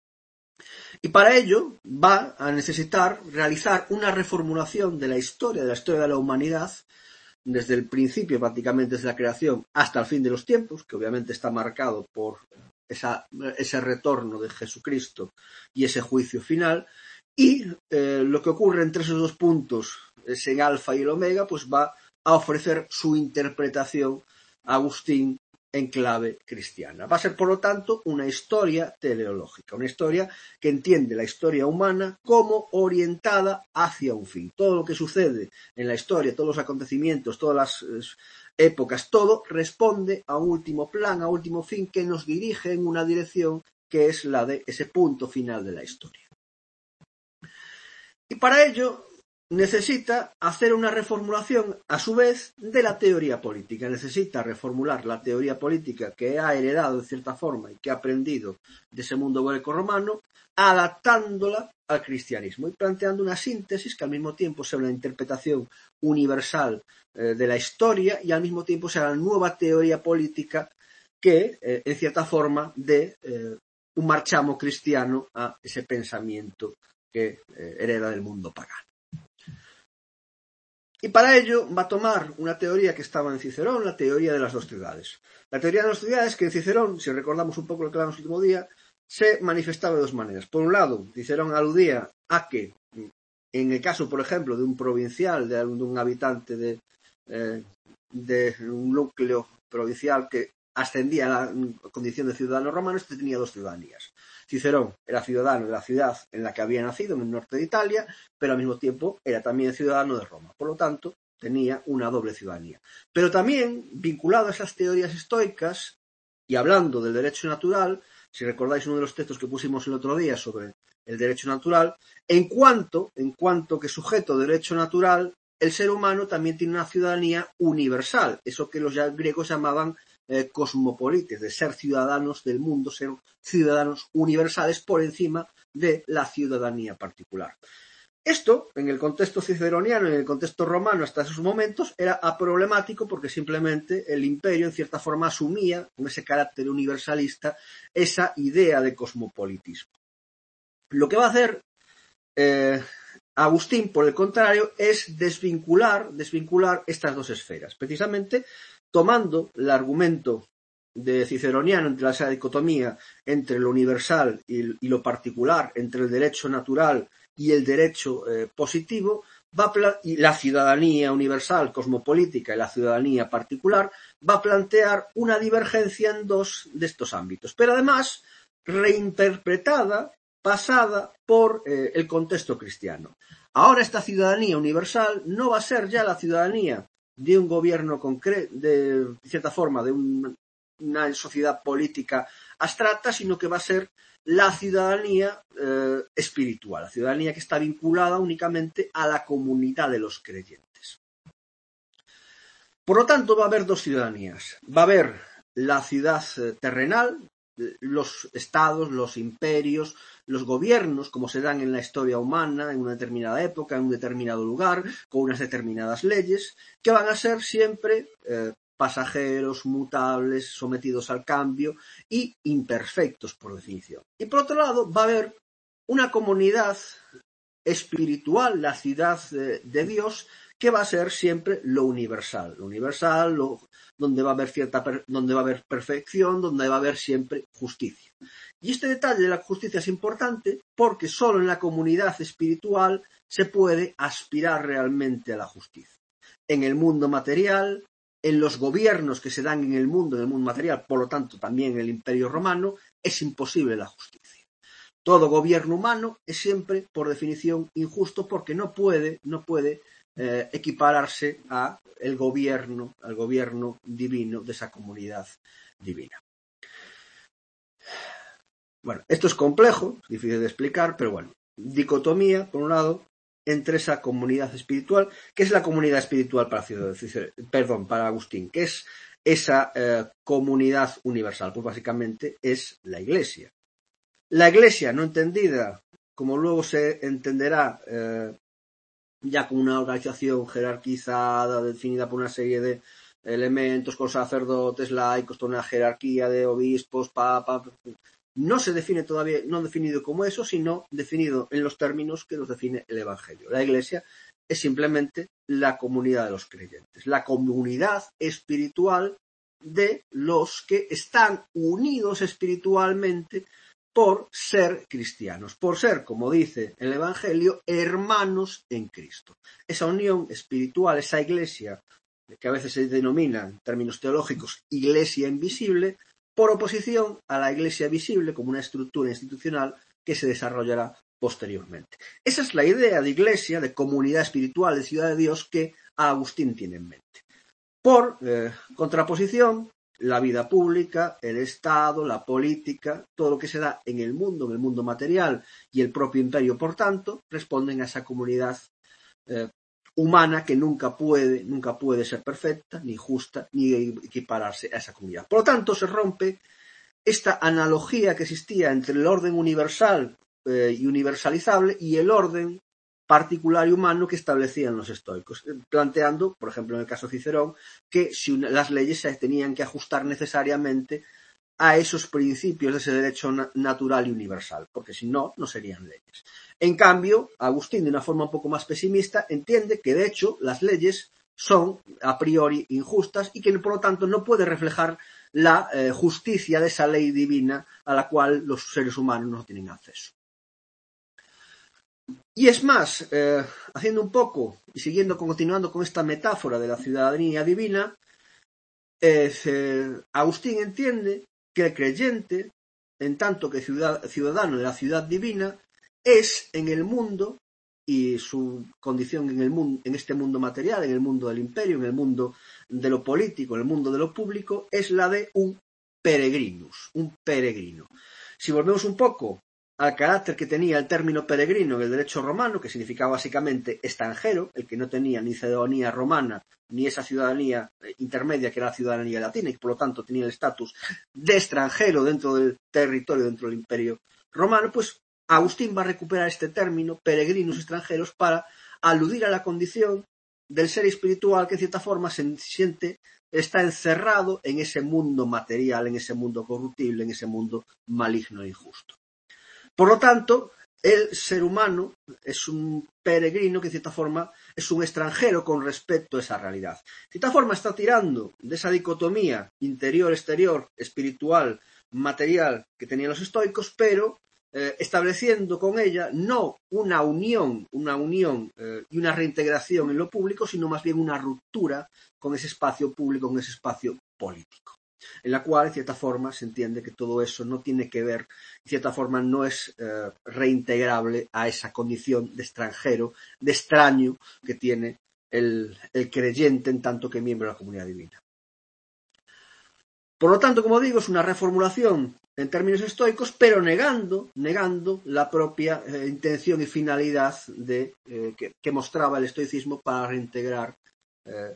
Y para ello va a necesitar realizar una reformulación de la historia, de la historia de la humanidad, desde el principio, prácticamente desde la creación, hasta el fin de los tiempos, que obviamente está marcado por esa, ese retorno de Jesucristo y ese juicio final. Y eh, lo que ocurre entre esos dos puntos, ese alfa y el omega, pues va a ofrecer su interpretación a Agustín en clave cristiana. Va a ser, por lo tanto, una historia teleológica, una historia que entiende la historia humana como orientada hacia un fin. Todo lo que sucede en la historia, todos los acontecimientos, todas las eh, épocas, todo responde a un último plan, a un último fin que nos dirige en una dirección que es la de ese punto final de la historia. Y para ello necesita hacer una reformulación, a su vez, de la teoría política. Necesita reformular la teoría política que ha heredado de cierta forma y que ha aprendido de ese mundo grecorromano, adaptándola al cristianismo y planteando una síntesis que al mismo tiempo sea una interpretación universal eh, de la historia y al mismo tiempo sea la nueva teoría política que, eh, en cierta forma, dé eh, un marchamo cristiano a ese pensamiento que eh, hereda del mundo pagano. Y para ello va a tomar una teoría que estaba en Cicerón, la teoría de las dos ciudades. La teoría de las dos ciudades que en Cicerón, si recordamos un poco lo que hablamos el último día, se manifestaba de dos maneras. Por un lado, Cicerón aludía a que, en el caso, por ejemplo, de un provincial, de un habitante de, eh, de un núcleo provincial que ascendía a la condición de ciudadano romano, este tenía dos ciudadanías. Cicerón era ciudadano de la ciudad en la que había nacido, en el norte de Italia, pero al mismo tiempo era también ciudadano de Roma. Por lo tanto, tenía una doble ciudadanía. Pero también, vinculado a esas teorías estoicas, y hablando del derecho natural, si recordáis uno de los textos que pusimos el otro día sobre el derecho natural, en cuanto, en cuanto que sujeto de derecho natural, el ser humano también tiene una ciudadanía universal, eso que los griegos llamaban eh, cosmopolitas, de ser ciudadanos del mundo, ser ciudadanos universales por encima de la ciudadanía particular. Esto, en el contexto ciceroniano, en el contexto romano hasta esos momentos, era problemático porque simplemente el imperio, en cierta forma, asumía, con ese carácter universalista, esa idea de cosmopolitismo. Lo que va a hacer eh, Agustín, por el contrario, es desvincular, desvincular estas dos esferas, precisamente tomando el argumento de ciceroniano entre esa dicotomía entre lo universal y, y lo particular, entre el derecho natural y el derecho eh, positivo, va a y la ciudadanía universal cosmopolítica y la ciudadanía particular, va a plantear una divergencia en dos de estos ámbitos, pero además reinterpretada, pasada por eh, el contexto cristiano. Ahora esta ciudadanía universal no va a ser ya la ciudadanía de un gobierno concreto, de, de cierta forma, de un, una sociedad política abstracta, sino que va a ser la ciudadanía eh, espiritual, la ciudadanía que está vinculada únicamente a la comunidad de los creyentes. Por lo tanto, va a haber dos ciudadanías. Va a haber la ciudad eh, terrenal, los estados, los imperios, los gobiernos, como se dan en la historia humana, en una determinada época, en un determinado lugar, con unas determinadas leyes, que van a ser siempre eh, pasajeros, mutables, sometidos al cambio y imperfectos, por definición. Y por otro lado, va a haber una comunidad espiritual, la ciudad de, de Dios, que va a ser siempre lo universal, lo universal, lo, donde va a haber cierta, donde va a haber perfección, donde va a haber siempre justicia. Y este detalle de la justicia es importante porque solo en la comunidad espiritual se puede aspirar realmente a la justicia. En el mundo material, en los gobiernos que se dan en el mundo, en el mundo material, por lo tanto también en el Imperio Romano, es imposible la justicia. Todo gobierno humano es siempre, por definición, injusto porque no puede, no puede eh, equipararse a el gobierno, al gobierno divino de esa comunidad divina. Bueno, esto es complejo, difícil de explicar, pero bueno, dicotomía, por un lado, entre esa comunidad espiritual, que es la comunidad espiritual para Cicer, perdón, para Agustín, que es esa eh, comunidad universal, pues básicamente es la Iglesia. La Iglesia no entendida, como luego se entenderá, eh, ya como una organización jerarquizada, definida por una serie de elementos, con sacerdotes, laicos, toda una jerarquía de obispos, papas. No se define todavía, no definido como eso, sino definido en los términos que nos define el Evangelio. La Iglesia es simplemente la comunidad de los creyentes, la comunidad espiritual de los que están unidos espiritualmente por ser cristianos, por ser, como dice el Evangelio, hermanos en Cristo. Esa unión espiritual, esa Iglesia, que a veces se denomina en términos teológicos Iglesia invisible, por oposición a la Iglesia visible como una estructura institucional que se desarrollará posteriormente. Esa es la idea de Iglesia, de comunidad espiritual, de ciudad de Dios, que Agustín tiene en mente. Por eh, contraposición, la vida pública, el Estado, la política, todo lo que se da en el mundo, en el mundo material y el propio imperio, por tanto, responden a esa comunidad eh, humana que nunca puede, nunca puede ser perfecta, ni justa, ni equipararse a esa comunidad. Por lo tanto, se rompe esta analogía que existía entre el orden universal eh, y universalizable y el orden particular y humano que establecían los estoicos, planteando, por ejemplo, en el caso de Cicerón, que si una, las leyes se tenían que ajustar necesariamente a esos principios de ese derecho na- natural y universal, porque si no, no serían leyes. En cambio, Agustín, de una forma un poco más pesimista, entiende que, de hecho, las leyes son a priori injustas y que, por lo tanto, no puede reflejar la eh, justicia de esa ley divina a la cual los seres humanos no tienen acceso. Y es más, eh, haciendo un poco y siguiendo, continuando con esta metáfora de la ciudadanía divina, eh, eh, Agustín entiende que el creyente, en tanto que ciudad, ciudadano de la ciudad divina, es en el mundo y su condición en, el mundo, en este mundo material, en el mundo del imperio, en el mundo de lo político, en el mundo de lo público, es la de un peregrinus, un peregrino. Si volvemos un poco al carácter que tenía el término peregrino en el derecho romano, que significaba básicamente extranjero, el que no tenía ni ciudadanía romana ni esa ciudadanía intermedia que era la ciudadanía latina y por lo tanto tenía el estatus de extranjero dentro del territorio, dentro del imperio romano, pues Agustín va a recuperar este término, peregrinos extranjeros, para aludir a la condición del ser espiritual que en cierta forma se siente, está encerrado en ese mundo material, en ese mundo corruptible, en ese mundo maligno e injusto. Por lo tanto, el ser humano es un peregrino que, en cierta forma, es un extranjero con respecto a esa realidad. De cierta forma, está tirando de esa dicotomía interior-exterior, espiritual, material que tenían los estoicos, pero eh, estableciendo con ella no una unión, una unión eh, y una reintegración en lo público, sino más bien una ruptura con ese espacio público, con ese espacio político, en la cual, en cierta forma, se entiende que todo eso no tiene que ver, en cierta forma, no es eh, reintegrable a esa condición de extranjero, de extraño que tiene el, el creyente en tanto que miembro de la comunidad divina. Por lo tanto, como digo, es una reformulación en términos estoicos, pero negando, negando la propia eh, intención y finalidad de, eh, que, que mostraba el estoicismo para reintegrar eh,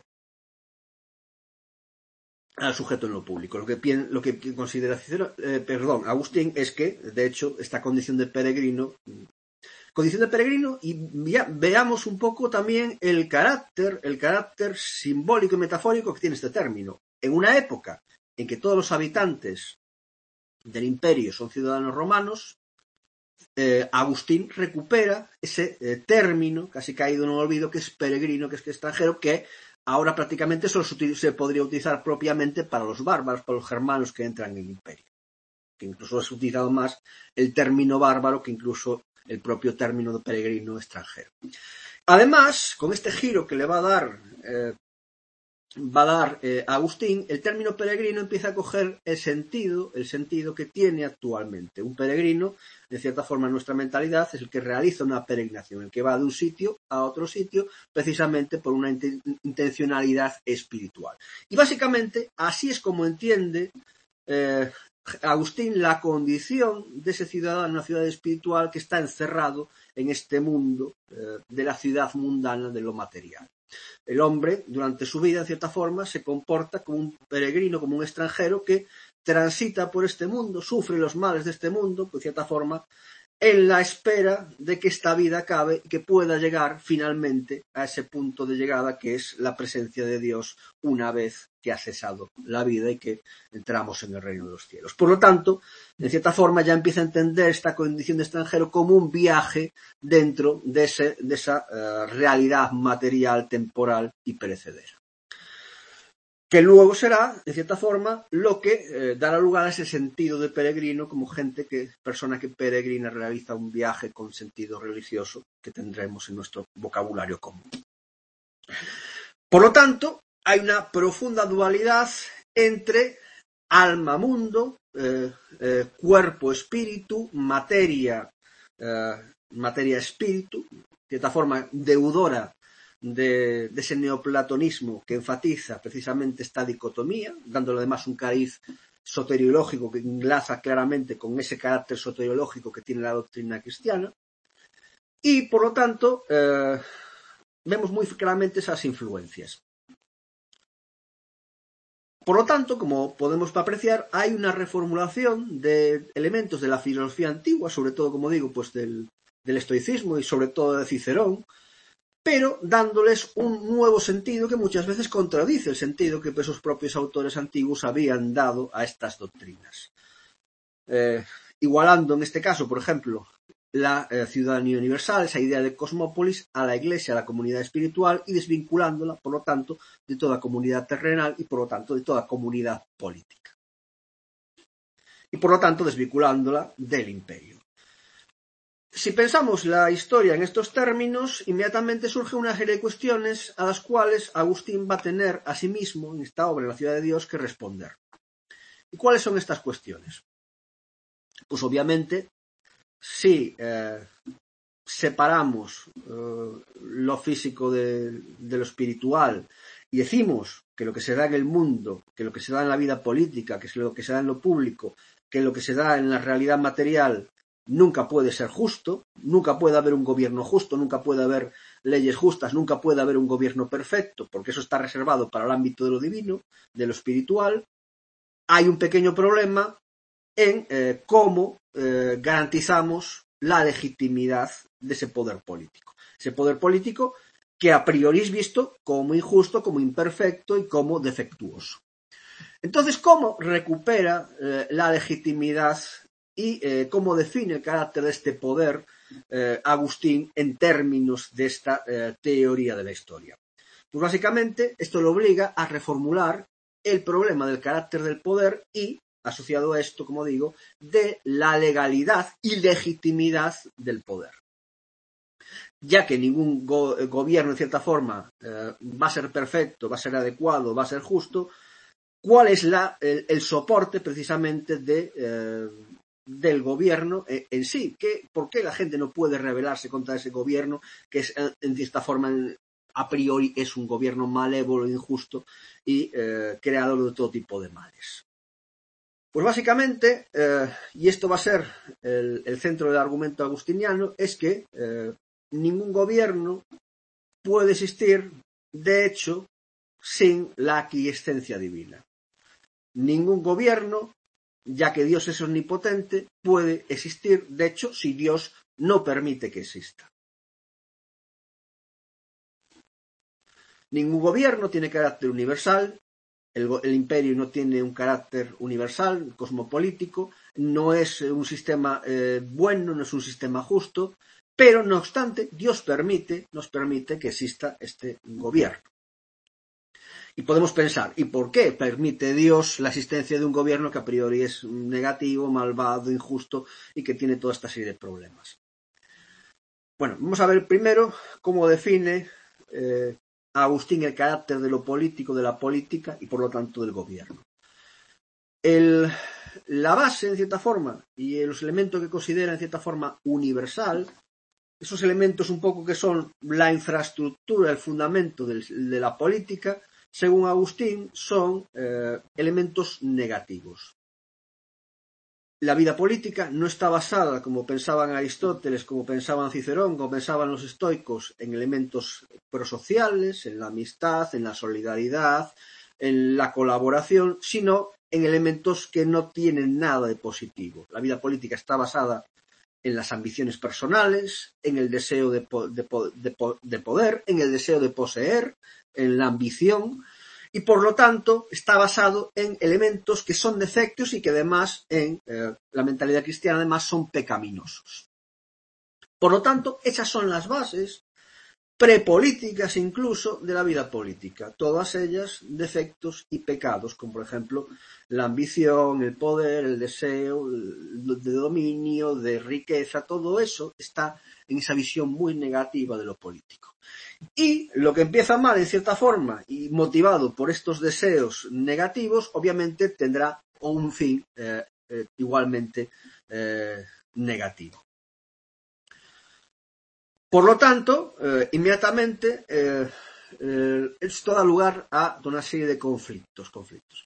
al sujeto en lo público. Lo que, lo que considera Cicero, eh, perdón, Agustín, es que, de hecho, esta condición de peregrino, condición de peregrino, y ya veamos un poco también el carácter, el carácter simbólico y metafórico que tiene este término. En una época en que todos los habitantes del imperio son ciudadanos romanos, eh, Agustín recupera ese eh, término, casi caído en el olvido, que es peregrino, que es que extranjero, que ahora prácticamente solo se podría utilizar propiamente para los bárbaros, para los germanos que entran en el imperio. Que incluso es utilizado más el término bárbaro que incluso el propio término de peregrino extranjero. Además, con este giro que le va a dar, eh, va a dar eh, Agustín, el término peregrino empieza a coger el sentido, el sentido que tiene actualmente. Un peregrino, de cierta forma en nuestra mentalidad, es el que realiza una peregrinación, el que va de un sitio a otro sitio, precisamente por una int- intencionalidad espiritual. Y básicamente, así es como entiende eh, Agustín la condición de ese ciudadano en una ciudad espiritual que está encerrado en este mundo eh, de la ciudad mundana, de lo material. El hombre, durante su vida, en cierta forma, se comporta como un peregrino, como un extranjero que transita por este mundo, sufre los males de este mundo, de cierta forma, en la espera de que esta vida acabe y que pueda llegar finalmente a ese punto de llegada que es la presencia de Dios una vez que ha cesado la vida y que entramos en el reino de los cielos. Por lo tanto, de cierta forma ya empieza a entender esta condición de extranjero como un viaje dentro de, ese, de esa uh, realidad material, temporal y perecedera, que luego será, de cierta forma, lo que eh, dará lugar a ese sentido de peregrino, como gente que, persona que peregrina, realiza un viaje con sentido religioso que tendremos en nuestro vocabulario común. Por lo tanto, hay una profunda dualidad entre alma-mundo, eh, eh, cuerpo-espíritu, materia, eh, materia-espíritu, de cierta forma deudora De, de ese neoplatonismo que enfatiza precisamente esta dicotomía, dándole además un cariz soteriológico que enlaza claramente con ese carácter soteriológico que tiene la doctrina cristiana, y por lo tanto eh, vemos muy claramente esas influencias. Por lo tanto, como podemos apreciar, hay una reformulación de elementos de la filosofía antigua, sobre todo, como digo, pues del, del estoicismo y sobre todo de Cicerón, pero dándoles un nuevo sentido que muchas veces contradice el sentido que esos propios autores antiguos habían dado a estas doctrinas. Eh, igualando en este caso, por ejemplo, la eh, ciudadanía universal, esa idea de cosmópolis, a la Iglesia, a la comunidad espiritual, y desvinculándola, por lo tanto, de toda comunidad terrenal y, por lo tanto, de toda comunidad política. Y, por lo tanto, desvinculándola del imperio. Si pensamos la historia en estos términos, inmediatamente surge una serie de cuestiones a las cuales Agustín va a tener a sí mismo, en esta obra, La ciudad de Dios, que responder. ¿Y cuáles son estas cuestiones? Pues obviamente, si eh, separamos eh, lo físico de, de lo espiritual y decimos que lo que se da en el mundo, que lo que se da en la vida política, que es lo que se da en lo público, que lo que se da en la realidad material nunca puede ser justo, nunca puede haber un gobierno justo, nunca puede haber leyes justas, nunca puede haber un gobierno perfecto, porque eso está reservado para el ámbito de lo divino, de lo espiritual. Hay un pequeño problema en eh, cómo eh, garantizamos la legitimidad de ese poder político. Ese poder político que a priori es visto como injusto, como imperfecto y como defectuoso. Entonces, ¿cómo recupera eh, la legitimidad y eh, cómo define el carácter de este poder eh, Agustín en términos de esta eh, teoría de la historia? Pues básicamente esto lo obliga a reformular el problema del carácter del poder y, asociado a esto, como digo, de la legalidad y legitimidad del poder. Ya que ningún go gobierno, en cierta forma, eh, va a ser perfecto, va a ser adecuado, va a ser justo, ¿cuál es la, el, el soporte precisamente de, eh, del gobierno en, en sí? ¿Qué, ¿Por qué la gente no puede rebelarse contra ese gobierno que es, en cierta forma, a priori es un gobierno malévolo, injusto y eh, creador de todo tipo de males? Pues básicamente, eh, y esto va a ser el, el centro del argumento agustiniano, es que eh, ningún gobierno puede existir, de hecho, sin la aquiescencia divina. Ningún gobierno, ya que Dios es omnipotente, puede existir, de hecho, si Dios no permite que exista. Ningún gobierno tiene carácter universal, el, el imperio no tiene un carácter universal, cosmopolítico, no es un sistema eh, bueno, no es un sistema justo, pero no obstante, Dios permite, nos permite que exista este gobierno. Y podemos pensar, ¿y por qué permite Dios la existencia de un gobierno que a priori es negativo, malvado, injusto y que tiene toda esta serie de problemas? Bueno, vamos a ver primero cómo define eh, Agustín el carácter de lo político, de la política y por lo tanto del gobierno. El, la base, en cierta forma, y los elementos que considera en cierta forma universal, esos elementos un poco que son la infraestructura, el fundamento del, de la política, según Agustín, son eh, elementos negativos. La vida política no está basada, como pensaban Aristóteles, como pensaban Cicerón, como pensaban los estoicos, en elementos prosociales, en la amistad, en la solidaridad, en la colaboración, sino en elementos que no tienen nada de positivo. La vida política está basada en las ambiciones personales, en el deseo de, po de, po de, po de poder, en el deseo de poseer, en la ambición, y por lo tanto está basado en elementos que son defectos y que además en eh, la mentalidad cristiana además son pecaminosos. Por lo tanto, esas son las bases prepolíticas incluso de la vida política, todas ellas defectos y pecados, como por ejemplo la ambición, el poder, el deseo de dominio, de riqueza, todo eso está en esa visión muy negativa de lo político. Y lo que empieza mal, en cierta forma, y motivado por estos deseos negativos, obviamente tendrá un fin eh, eh, igualmente eh, negativo. Por lo tanto, eh, inmediatamente eh, eh, esto da lugar a una serie de conflictos, conflictos.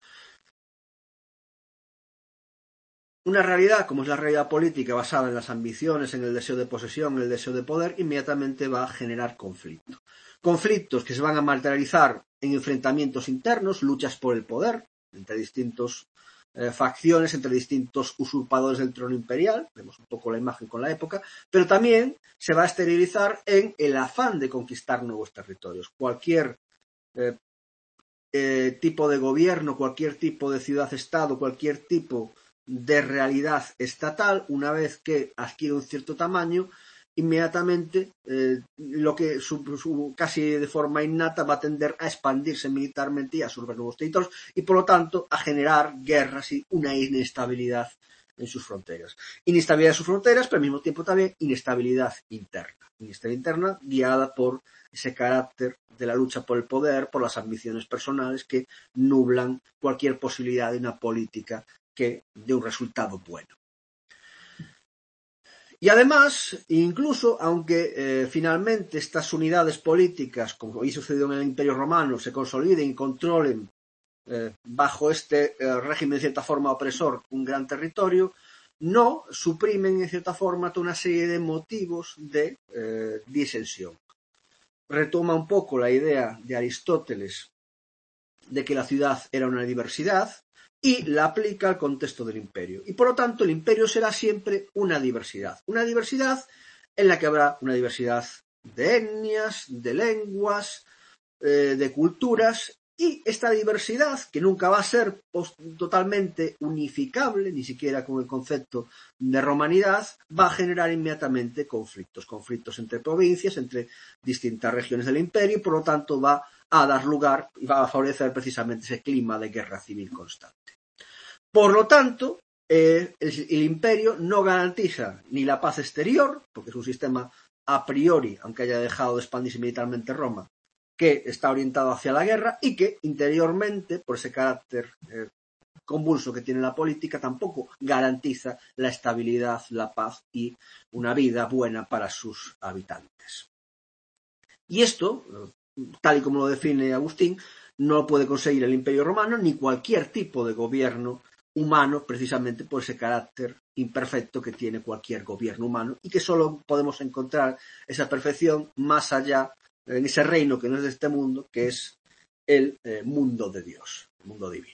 Una realidad, como es la realidad política basada en las ambiciones, en el deseo de posesión, en el deseo de poder, inmediatamente va a generar conflicto. Conflictos que se van a materializar en enfrentamientos internos, luchas por el poder, entre distintos eh, facciones, entre distintos usurpadores del trono imperial, vemos un poco la imagen con la época, pero también se va a esterilizar en el afán de conquistar nuevos territorios. Cualquier eh, eh, tipo de gobierno, cualquier tipo de ciudad-estado, cualquier tipo de realidad estatal, una vez que adquiere un cierto tamaño, inmediatamente eh, lo que su, su, casi de forma innata va a tender a expandirse militarmente y a absorber nuevos territorios y por lo tanto a generar guerras y una inestabilidad en sus fronteras. Inestabilidad en sus fronteras, pero al mismo tiempo también inestabilidad interna. Inestabilidad interna guiada por ese carácter de la lucha por el poder, por las ambiciones personales que nublan cualquier posibilidad de una política que dé un resultado bueno. Y además, incluso aunque eh, finalmente estas unidades políticas, como hoy sucedió en el Imperio Romano, se consoliden y controlen eh, bajo este eh, régimen de cierta forma opresor un gran territorio, no suprimen, en cierta forma, toda una serie de motivos de eh, disensión. Retoma un poco la idea de Aristóteles de que la ciudad era una diversidad y la aplica al contexto del imperio. Y por lo tanto el imperio será siempre una diversidad. Una diversidad en la que habrá una diversidad de etnias, de lenguas, eh, de culturas, y esta diversidad, que nunca va a ser totalmente unificable, ni siquiera con el concepto de romanidad, va a generar inmediatamente conflictos, conflictos entre provincias, entre distintas regiones del imperio, y por lo tanto va a dar lugar y va a favorecer precisamente ese clima de guerra civil constante. Por lo tanto, eh, el, el imperio no garantiza ni la paz exterior, porque es un sistema a priori, aunque haya dejado de expandirse militarmente Roma, que está orientado hacia la guerra, y que interiormente, por ese carácter eh, convulso que tiene la política, tampoco garantiza la estabilidad, la paz y una vida buena para sus habitantes. Y esto, tal y como lo define Agustín, no lo puede conseguir el Imperio Romano ni cualquier tipo de gobierno humano, precisamente por ese carácter imperfecto que tiene cualquier gobierno humano, y que solo podemos encontrar esa perfección más allá, en ese reino que no es de este mundo, que es el eh, mundo de Dios, el mundo divino.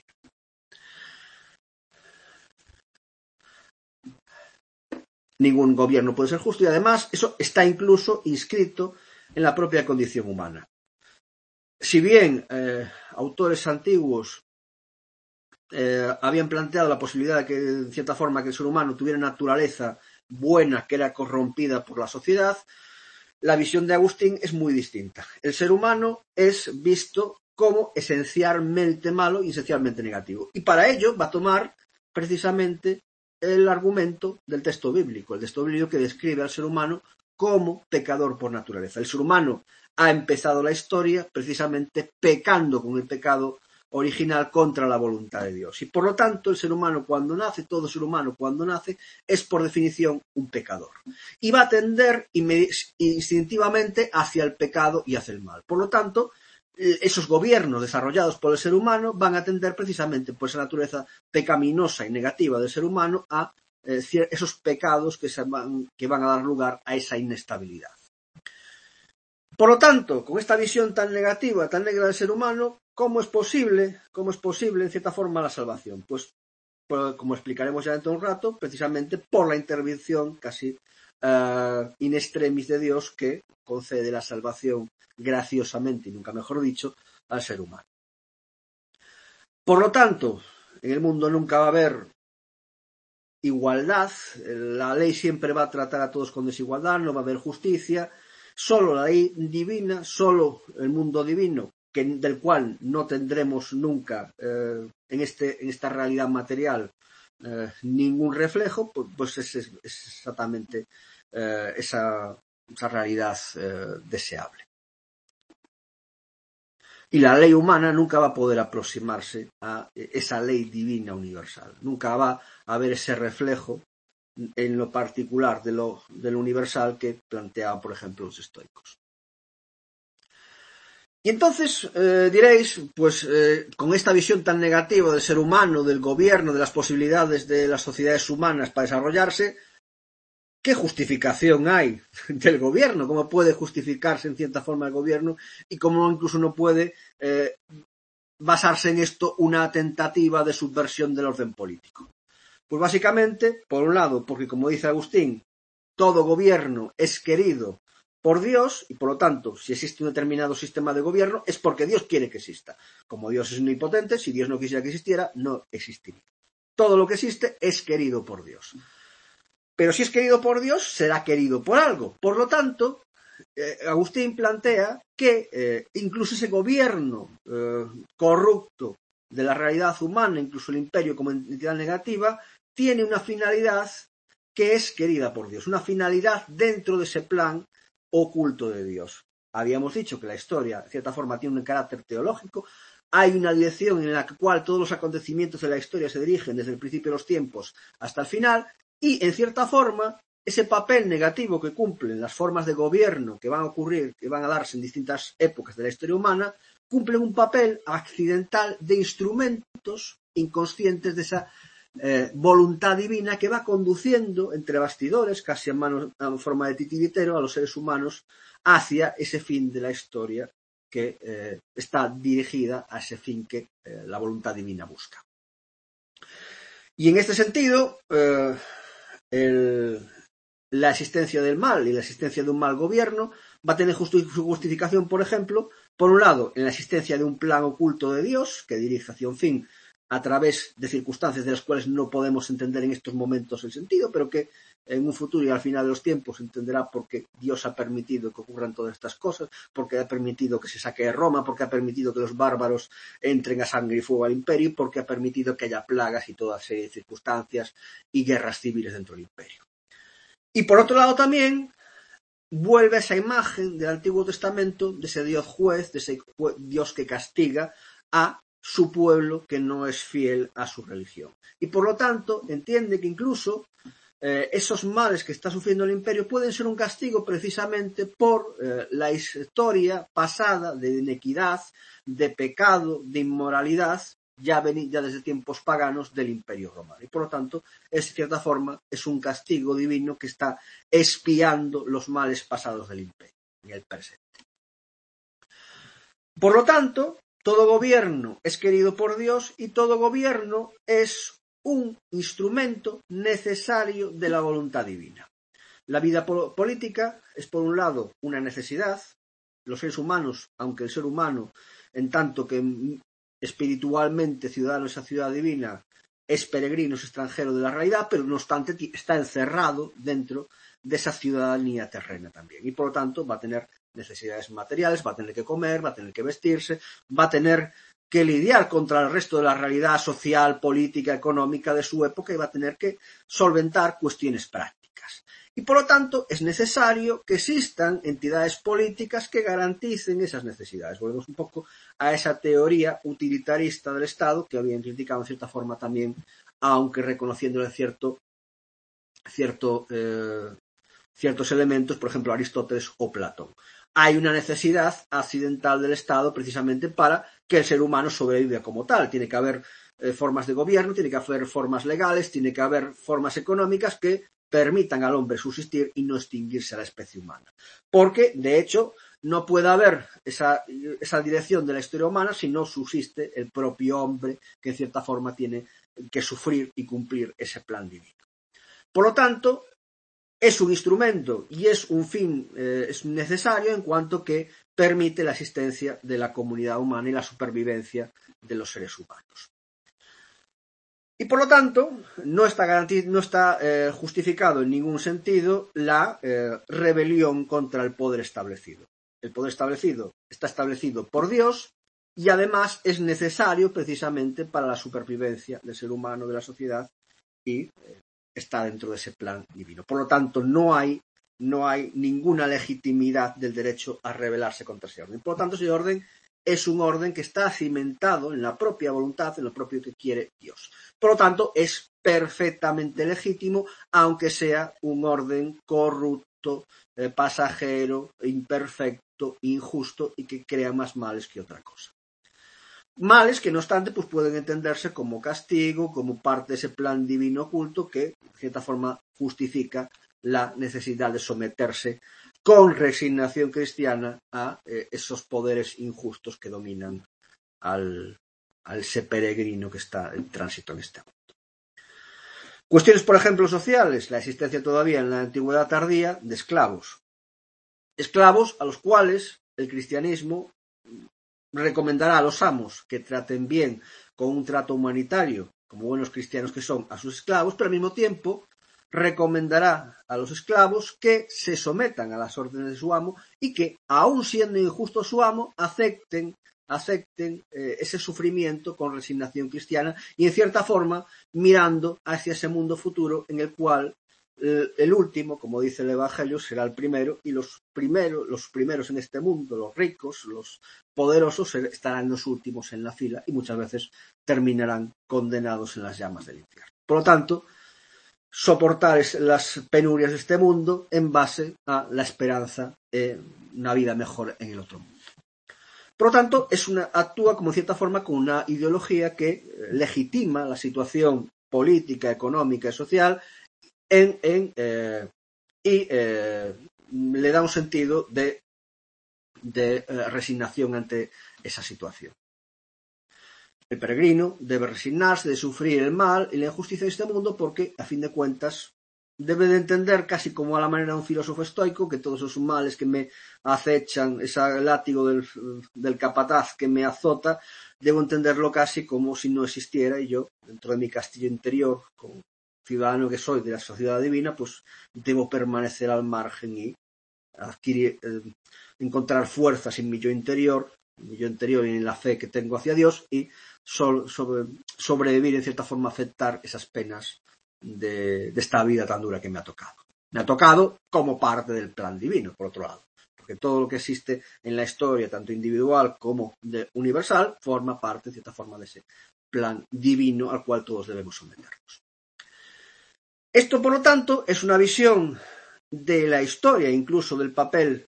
Ningún gobierno puede ser justo, y además eso está incluso inscrito en la propia condición humana. Si bien eh, autores antiguos eh, habían planteado la posibilidad de que, en cierta forma, que el ser humano tuviera naturaleza buena que era corrompida por la sociedad, la visión de Agustín es muy distinta. El ser humano es visto como esencialmente malo y esencialmente negativo. Y para ello va a tomar precisamente el argumento del texto bíblico, el texto bíblico que describe al ser humano como pecador por naturaleza. El ser humano ha empezado la historia precisamente pecando con el pecado original contra la voluntad de Dios. Y por lo tanto, el ser humano cuando nace, todo ser humano cuando nace, es por definición un pecador. Y va a tender instintivamente hacia el pecado y hacia el mal. Por lo tanto, esos gobiernos desarrollados por el ser humano van a tender precisamente por esa naturaleza pecaminosa y negativa del ser humano a eh, esos pecados que, se van, que van a dar lugar a esa inestabilidad. Por lo tanto, con esta visión tan negativa, tan negra del ser humano, ¿cómo es posible, cómo es posible, en cierta forma, la salvación? Pues, pues como explicaremos ya dentro de un rato, precisamente por la intervención casi uh, in extremis de Dios, que concede la salvación graciosamente, y nunca mejor dicho, al ser humano. Por lo tanto, en el mundo nunca va a haber igualdad, la ley siempre va a tratar a todos con desigualdad, no va a haber justicia. Solo la ley divina, solo el mundo divino, que, del cual no tendremos nunca eh, en, este, en esta realidad material eh, ningún reflejo, pues, pues es, es exactamente eh, esa, esa realidad eh, deseable. Y la ley humana nunca va a poder aproximarse a esa ley divina universal. Nunca va a haber ese reflejo en lo particular de lo, de lo universal que planteaban, por ejemplo, los estoicos. Y entonces eh, diréis, pues eh, con esta visión tan negativa del ser humano, del gobierno, de las posibilidades de las sociedades humanas para desarrollarse, ¿qué justificación hay del gobierno? ¿Cómo puede justificarse en cierta forma el gobierno? Y cómo incluso no puede eh, basarse en esto una tentativa de subversión del orden político. Pues básicamente, por un lado, porque como dice Agustín, todo gobierno es querido por Dios y por lo tanto, si existe un determinado sistema de gobierno es porque Dios quiere que exista. Como Dios es omnipotente, si Dios no quisiera que existiera, no existiría. Todo lo que existe es querido por Dios. Pero si es querido por Dios, será querido por algo. Por lo tanto, eh, Agustín plantea que eh, incluso ese gobierno eh, corrupto de la realidad humana, incluso el imperio como entidad negativa, tiene una finalidad que es querida por Dios, una finalidad dentro de ese plan oculto de Dios. Habíamos dicho que la historia, de cierta forma, tiene un carácter teológico. Hay una dirección en la cual todos los acontecimientos de la historia se dirigen desde el principio de los tiempos hasta el final, y, en cierta forma, ese papel negativo que cumplen las formas de gobierno que van a ocurrir, que van a darse en distintas épocas de la historia humana, cumplen un papel accidental de instrumentos inconscientes de esa eh, voluntad divina que va conduciendo entre bastidores, casi en, mano, en forma de titiritero, a los seres humanos hacia ese fin de la historia que eh, está dirigida a ese fin que eh, la voluntad divina busca. Y en este sentido, eh, el, la existencia del mal y la existencia de un mal gobierno va a tener justi- su justificación, por ejemplo, por un lado, en la existencia de un plan oculto de Dios que dirige hacia un fin a través de circunstancias de las cuales no podemos entender en estos momentos el sentido, pero que en un futuro y al final de los tiempos entenderá por qué Dios ha permitido que ocurran todas estas cosas, porque ha permitido que se saque de Roma, porque ha permitido que los bárbaros entren a sangre y fuego al imperio, porque ha permitido que haya plagas y toda serie de circunstancias y guerras civiles dentro del imperio. Y por otro lado también vuelve a esa imagen del Antiguo Testamento, de ese Dios juez, de ese Dios que castiga a su pueblo que no es fiel a su religión. Y por lo tanto entiende que incluso eh, esos males que está sufriendo el imperio pueden ser un castigo precisamente por eh, la historia pasada de inequidad, de pecado, de inmoralidad, ya, ven, ya desde tiempos paganos del imperio romano. Y por lo tanto, es, de cierta forma, es un castigo divino que está expiando los males pasados del imperio en el presente. Por lo tanto, todo gobierno es querido por Dios y todo gobierno es un instrumento necesario de la voluntad divina. La vida po- política es, por un lado, una necesidad. Los seres humanos, aunque el ser humano, en tanto que espiritualmente ciudadano de esa ciudad divina, es peregrino, es extranjero de la realidad, pero no obstante está encerrado dentro de esa ciudadanía terrena también. Y por lo tanto va a tener necesidades materiales, va a tener que comer, va a tener que vestirse, va a tener que lidiar contra el resto de la realidad social, política, económica de su época y va a tener que solventar cuestiones prácticas. Y por lo tanto es necesario que existan entidades políticas que garanticen esas necesidades. Volvemos un poco a esa teoría utilitarista del Estado que habían criticado en cierta forma también, aunque reconociéndole cierto, cierto, eh, ciertos elementos, por ejemplo Aristóteles o Platón. Hay una necesidad accidental del Estado precisamente para que el ser humano sobreviva como tal. Tiene que haber eh, formas de gobierno, tiene que haber formas legales, tiene que haber formas económicas que permitan al hombre subsistir y no extinguirse a la especie humana. Porque, de hecho, no puede haber esa, esa dirección de la historia humana si no subsiste el propio hombre que en cierta forma tiene que sufrir y cumplir ese plan divino. Por lo tanto, es un instrumento y es un fin eh, es necesario en cuanto que permite la existencia de la comunidad humana y la supervivencia de los seres humanos. Y por lo tanto, no está, garantiz- no está eh, justificado en ningún sentido la eh, rebelión contra el poder establecido. El poder establecido está establecido por Dios y además es necesario precisamente para la supervivencia del ser humano, de la sociedad y eh, está dentro de ese plan divino. Por lo tanto, no hay, no hay ninguna legitimidad del derecho a rebelarse contra ese orden. Por lo tanto, ese orden es un orden que está cimentado en la propia voluntad, en lo propio que quiere Dios. Por lo tanto, es perfectamente legítimo, aunque sea un orden corrupto, eh, pasajero, imperfecto, injusto y que crea más males que otra cosa. Males que, no obstante, pues pueden entenderse como castigo, como parte de ese plan divino oculto que, de cierta forma, justifica la necesidad de someterse con resignación cristiana a eh, esos poderes injustos que dominan al, al ese peregrino que está en tránsito en este mundo. Cuestiones, por ejemplo, sociales. La existencia todavía en la antigüedad tardía de esclavos. Esclavos a los cuales el cristianismo recomendará a los amos que traten bien con un trato humanitario, como buenos cristianos que son, a sus esclavos, pero al mismo tiempo recomendará a los esclavos que se sometan a las órdenes de su amo y que, aun siendo injusto su amo, acepten, acepten eh, ese sufrimiento con resignación cristiana y, en cierta forma, mirando hacia ese mundo futuro en el cual eh, el último, como dice el Evangelio, será el primero y los primeros, los primeros en este mundo, los ricos, los poderosos, estarán los últimos en la fila y muchas veces terminarán condenados en las llamas del infierno. Por lo tanto, soportar las penurias de este mundo en base a la esperanza de una vida mejor en el otro mundo. Por lo tanto, es una, actúa como en cierta forma con una ideología que legitima la situación política, económica y social en, en, eh, y eh, le da un sentido de, de eh, resignación ante esa situación. El peregrino debe resignarse de sufrir el mal y la injusticia de este mundo porque, a fin de cuentas, debe de entender, casi como a la manera de un filósofo estoico, que todos esos males que me acechan, ese látigo del, del capataz que me azota, debo entenderlo casi como si no existiera y yo, dentro de mi castillo interior, como ciudadano que soy de la sociedad divina, pues debo permanecer al margen y adquirir, eh, encontrar fuerzas en mi yo interior, en mi yo interior y en la fe que tengo hacia Dios y sobre, sobre, sobrevivir, en cierta forma, aceptar esas penas de, de esta vida tan dura que me ha tocado. Me ha tocado como parte del plan divino, por otro lado, porque todo lo que existe en la historia, tanto individual como de universal, forma parte, en cierta forma, de ese plan divino al cual todos debemos someternos. Esto, por lo tanto, es una visión de la historia, incluso del papel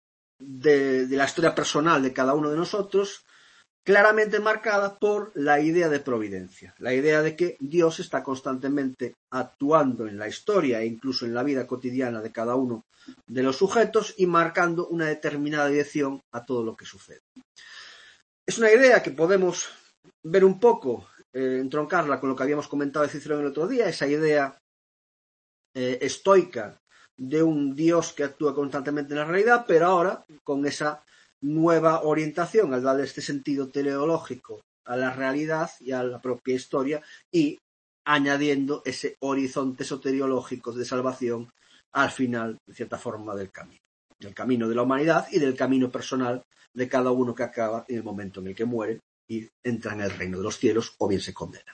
de, de la historia personal de cada uno de nosotros, claramente marcada por la idea de providencia, la idea de que Dios está constantemente actuando en la historia e incluso en la vida cotidiana de cada uno de los sujetos y marcando una determinada dirección a todo lo que sucede. Es una idea que podemos ver un poco, eh, entroncarla con lo que habíamos comentado de Cicerón el otro día, esa idea eh, estoica de un Dios que actúa constantemente en la realidad, pero ahora con esa nueva orientación al darle este sentido teleológico a la realidad y a la propia historia y añadiendo ese horizonte soteriológico de salvación al final, de cierta forma, del camino. Del camino de la humanidad y del camino personal de cada uno que acaba en el momento en el que muere y entra en el reino de los cielos o bien se condena.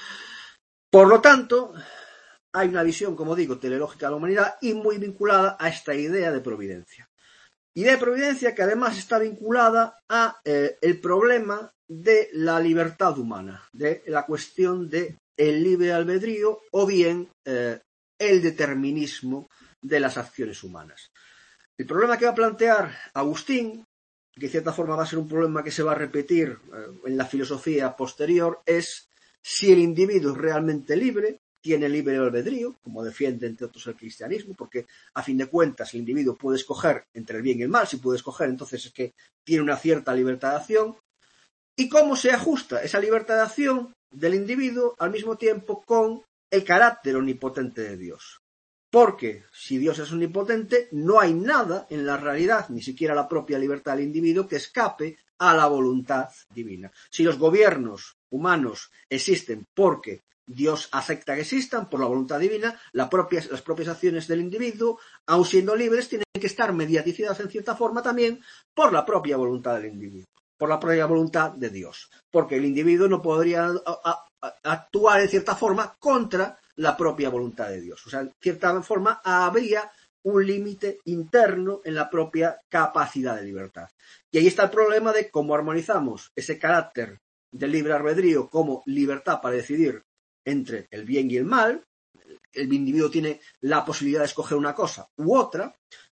Por lo tanto, hay una visión, como digo, teleológica de la humanidad y muy vinculada a esta idea de providencia. Idea de providencia que además está vinculada a eh, el problema de la libertad humana, de la cuestión de el libre albedrío o bien eh, el determinismo de las acciones humanas. El problema que va a plantear Agustín, que de cierta forma va a ser un problema que se va a repetir eh, en la filosofía posterior, es si el individuo es realmente libre, tiene libre albedrío, como defiende entre otros el cristianismo, porque a fin de cuentas el individuo puede escoger entre el bien y el mal, si puede escoger entonces es que tiene una cierta libertad de acción, y cómo se ajusta esa libertad de acción del individuo al mismo tiempo con el carácter omnipotente de Dios. Porque si Dios es omnipotente, no hay nada en la realidad, ni siquiera la propia libertad del individuo, que escape a la voluntad divina. Si los gobiernos humanos existen porque Dios acepta que existan por la voluntad divina, la propia, las propias acciones del individuo, aun siendo libres, tienen que estar mediatizadas en cierta forma también por la propia voluntad del individuo, por la propia voluntad de Dios, porque el individuo no podría a, a, a, actuar en cierta forma contra la propia voluntad de Dios. O sea, en cierta forma habría un límite interno en la propia capacidad de libertad. Y ahí está el problema de cómo armonizamos ese carácter del libre albedrío como libertad para decidir entre el bien y el mal. El individuo tiene la posibilidad de escoger una cosa u otra,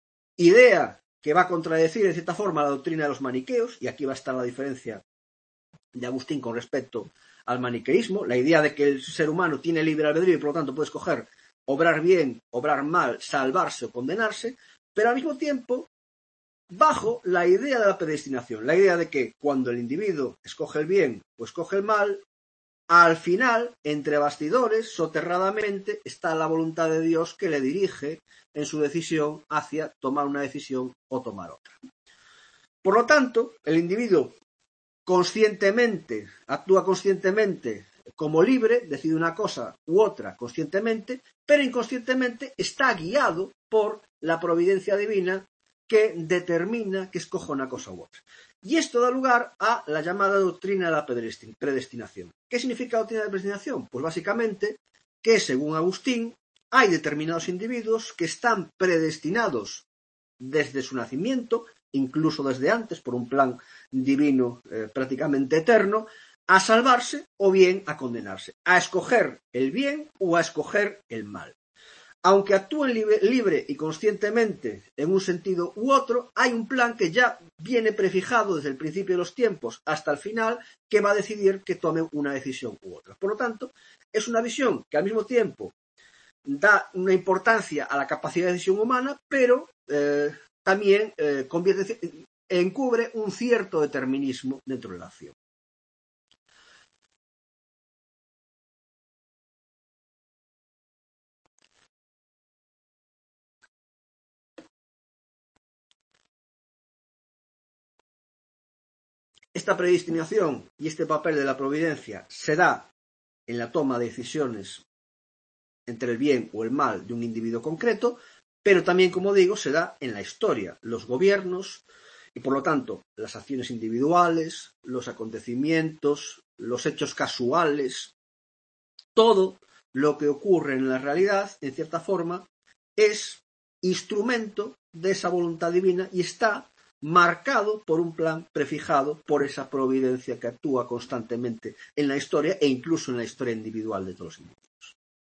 idea que va a contradecir en cierta forma la doctrina de los maniqueos, y aquí va a estar la diferencia de Agustín con respecto al maniqueísmo, la idea de que el ser humano tiene libre albedrío y por lo tanto puede escoger obrar bien, obrar mal, salvarse o condenarse, pero al mismo tiempo bajo la idea de la predestinación, la idea de que cuando el individuo escoge el bien o escoge el mal, al final, entre bastidores, soterradamente, está la voluntad de Dios que le dirige en su decisión hacia tomar una decisión o tomar otra. Por lo tanto, el individuo conscientemente, actúa conscientemente como libre, decide una cosa u otra conscientemente, pero inconscientemente está guiado por la providencia divina que determina que escoja una cosa u otra. Y esto da lugar a la llamada doctrina de la predestinación. ¿Qué significa la doctrina de la predestinación? Pues básicamente que, según Agustín, hay determinados individuos que están predestinados desde su nacimiento, incluso desde antes, por un plan divino eh, prácticamente eterno, a salvarse o bien a condenarse, a escoger el bien o a escoger el mal. aunque actúen libre, libre y conscientemente en un sentido u otro, hay un plan que ya viene prefijado desde el principio de los tiempos hasta el final, que va a decidir que tome una decisión u otra. Por lo tanto, es una visión que al mismo tiempo da una importancia a la capacidad de decisión humana, pero eh, también eh, convierte, encubre un cierto determinismo dentro de la acción. Esta predestinación y este papel de la providencia se da en la toma de decisiones entre el bien o el mal de un individuo concreto, pero también, como digo, se da en la historia, los gobiernos y, por lo tanto, las acciones individuales, los acontecimientos, los hechos casuales, todo lo que ocurre en la realidad, en cierta forma, es instrumento de esa voluntad divina y está marcado por un plan prefijado por esa providencia que actúa constantemente en la historia e incluso en la historia individual de todos los individuos.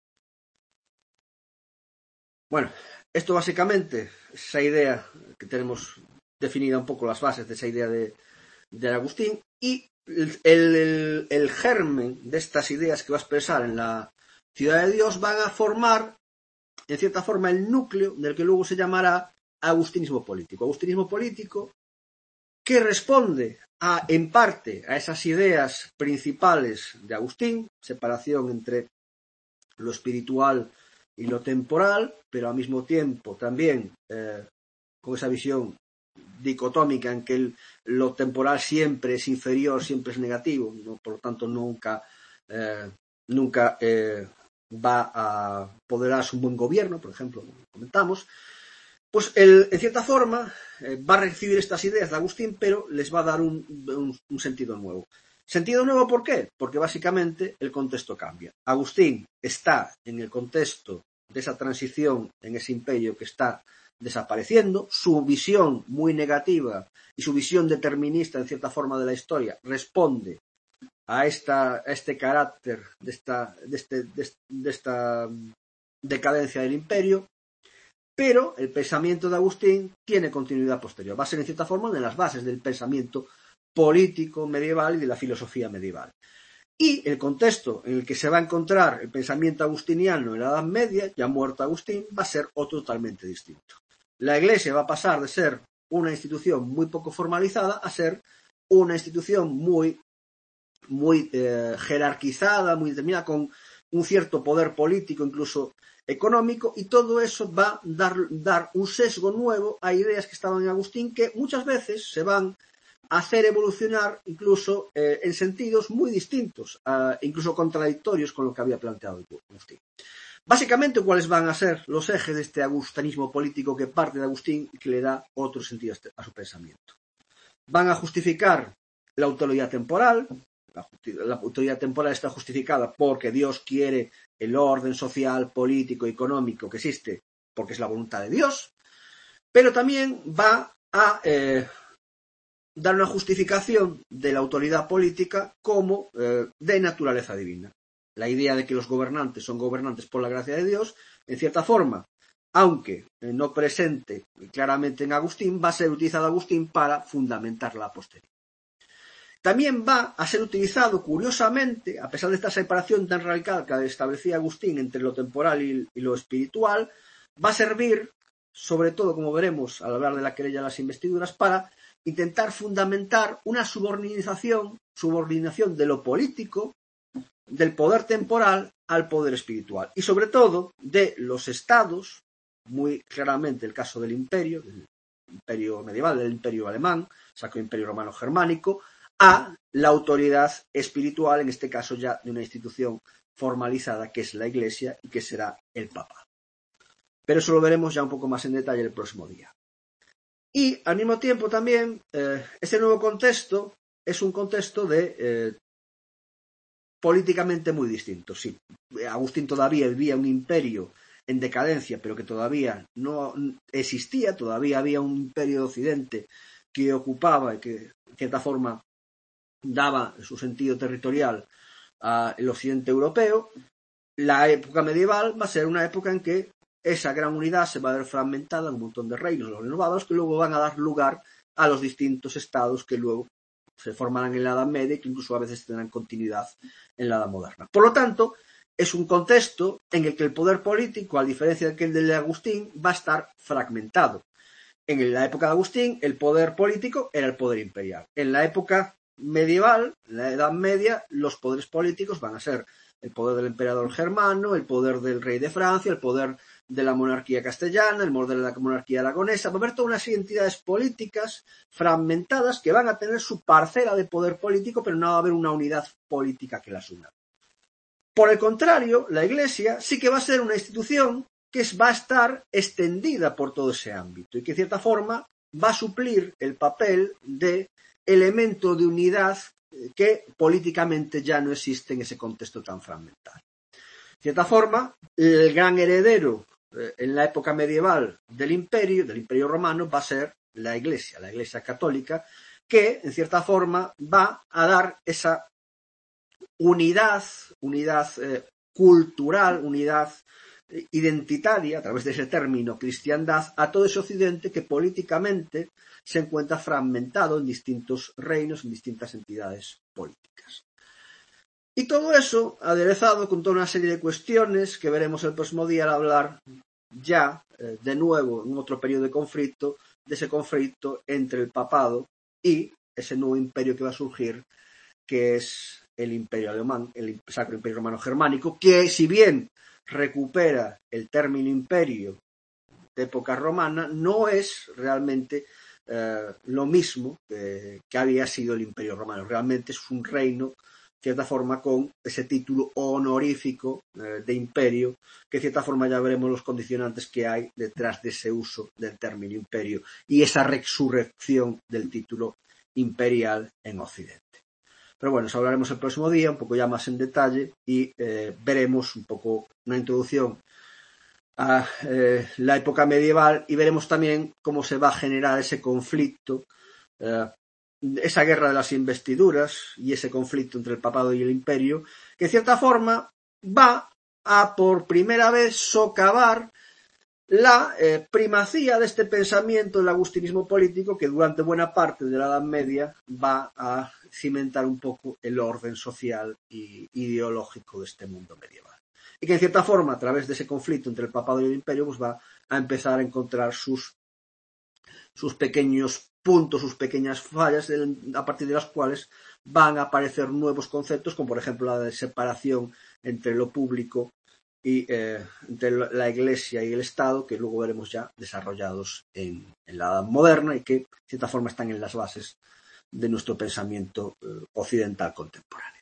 Bueno, esto básicamente, esa idea que tenemos definida un poco las bases de esa idea de, de Agustín, y el, el, el germen de estas ideas que va a expresar en la Ciudad de Dios van a formar, en cierta forma, el núcleo del que luego se llamará agustinismo político. Agustinismo político que responde a, en parte a esas ideas principales de Agustín, separación entre lo espiritual y lo temporal, pero al mismo tiempo también eh, con esa visión dicotómica en que el, lo temporal siempre es inferior, siempre es negativo, ¿no? Por lo tanto nunca, eh, nunca eh, va a apoderarse un buen gobierno, por ejemplo, como comentamos. Pues él, en cierta forma, eh, va a recibir estas ideas de Agustín, pero les va a dar un, un, un sentido nuevo. ¿Sentido nuevo por qué? Porque básicamente el contexto cambia. Agustín está en el contexto de esa transición en ese imperio que está desapareciendo. Su visión muy negativa y su visión determinista, en cierta forma, de la historia responde a, esta, a este carácter de esta, de, este, de, de esta decadencia del imperio. Pero el pensamiento de Agustín tiene continuidad posterior. Va a ser, en cierta forma, una de las bases del pensamiento político medieval y de la filosofía medieval. Y el contexto en el que se va a encontrar el pensamiento agustiniano en la Edad Media, ya muerto Agustín, va a ser otro totalmente distinto. La Iglesia va a pasar de ser una institución muy poco formalizada a ser una institución muy, muy eh, jerarquizada, muy determinada, con un cierto poder político, incluso económico, y todo eso va a dar, dar un sesgo nuevo a ideas que estaban en Agustín, que muchas veces se van a hacer evolucionar incluso eh, en sentidos muy distintos, uh, incluso contradictorios con lo que había planteado Agustín. Básicamente, ¿cuáles van a ser los ejes de este agustanismo político que parte de Agustín y que le da otro sentido a, este, a su pensamiento? Van a justificar la autoridad temporal. La, la autoridad temporal está justificada porque Dios quiere el orden social, político, económico que existe, porque es la voluntad de Dios, pero también va a eh, dar una justificación de la autoridad política como eh, de naturaleza divina. La idea de que los gobernantes son gobernantes por la gracia de Dios, en cierta forma, aunque eh, no presente claramente en Agustín, va a ser utilizado Agustín para fundamentar la posterior. También va a ser utilizado, curiosamente, a pesar de esta separación tan radical que establecía Agustín entre lo temporal y, y lo espiritual, va a servir, sobre todo, como veremos al hablar de la querella de las investiduras, para intentar fundamentar una subordinación, subordinación de lo político, del poder temporal al poder espiritual. Y sobre todo, de los estados, muy claramente el caso del imperio, del imperio medieval, del imperio alemán, sacro imperio romano germánico, a la autoridad espiritual, en este caso ya de una institución formalizada que es la Iglesia y que será el Papa. Pero eso lo veremos ya un poco más en detalle el próximo día. Y al mismo tiempo también, eh, este nuevo contexto es un contexto de eh, políticamente muy distinto. Sí, Agustín todavía vivía un imperio en decadencia, pero que todavía no existía, todavía había un imperio de Occidente que ocupaba y que, de cierta forma, daba su sentido territorial al occidente europeo. La época medieval va a ser una época en que esa gran unidad se va a ver fragmentada en un montón de reinos renovados que luego van a dar lugar a los distintos estados que luego se formarán en la Edad Media y que incluso a veces tendrán continuidad en la Edad Moderna. Por lo tanto, es un contexto en el que el poder político, a diferencia de aquel de Agustín, va a estar fragmentado. En la época de Agustín, el poder político era el poder imperial. En la época medieval, en la Edad Media, los poderes políticos van a ser el poder del emperador germano, el poder del rey de Francia, el poder de la monarquía castellana, el poder de la monarquía aragonesa. Va a haber toda una serie de entidades políticas fragmentadas que van a tener su parcela de poder político, pero no va a haber una unidad política que las una. Por el contrario, la Iglesia sí que va a ser una institución que va a estar extendida por todo ese ámbito y que, de cierta forma, va a suplir el papel de elemento de unidad que políticamente ya no existe en ese contexto tan fragmentado. De cierta forma, el gran heredero eh, en la época medieval del imperio, del imperio romano, va a ser la Iglesia, la Iglesia católica, que, en cierta forma, va a dar esa unidad, unidad eh, cultural, unidad eh, identitaria, a través de ese término cristiandad, a todo ese occidente que políticamente se encuentra fragmentado en distintos reinos, en distintas entidades políticas. Y todo eso aderezado con toda una serie de cuestiones que veremos el próximo día al hablar ya, eh, de nuevo, en otro periodo de conflicto, de ese conflicto entre el papado y ese nuevo imperio que va a surgir, que es el imperio alemán, el Sacro Imperio Romano Germánico, que si bien recupera el término imperio de época romana, no es realmente eh, lo mismo que, que había sido el imperio romano. Realmente es un reino, de cierta forma, con ese título honorífico eh, de imperio, que de cierta forma ya veremos los condicionantes que hay detrás de ese uso del término imperio y esa resurrección del título imperial en Occidente. Pero bueno, eso hablaremos el próximo día, un poco ya más en detalle, y eh, veremos un poco una introducción a eh, la época medieval y veremos también cómo se va a generar ese conflicto, eh, esa guerra de las investiduras y ese conflicto entre el papado y el imperio, que de cierta forma va a por primera vez socavar la eh, primacía de este pensamiento del agustinismo político que durante buena parte de la Edad Media va a cimentar un poco el orden social y ideológico de este mundo medieval. Y que en cierta forma, a través de ese conflicto entre el papado y el imperio, pues va a empezar a encontrar sus, sus pequeños puntos, sus pequeñas fallas, a partir de las cuales van a aparecer nuevos conceptos, como por ejemplo la de separación entre lo público y eh, entre la Iglesia y el Estado, que luego veremos ya desarrollados en, en la Edad Moderna y que, de cierta forma, están en las bases de nuestro pensamiento eh, occidental contemporáneo.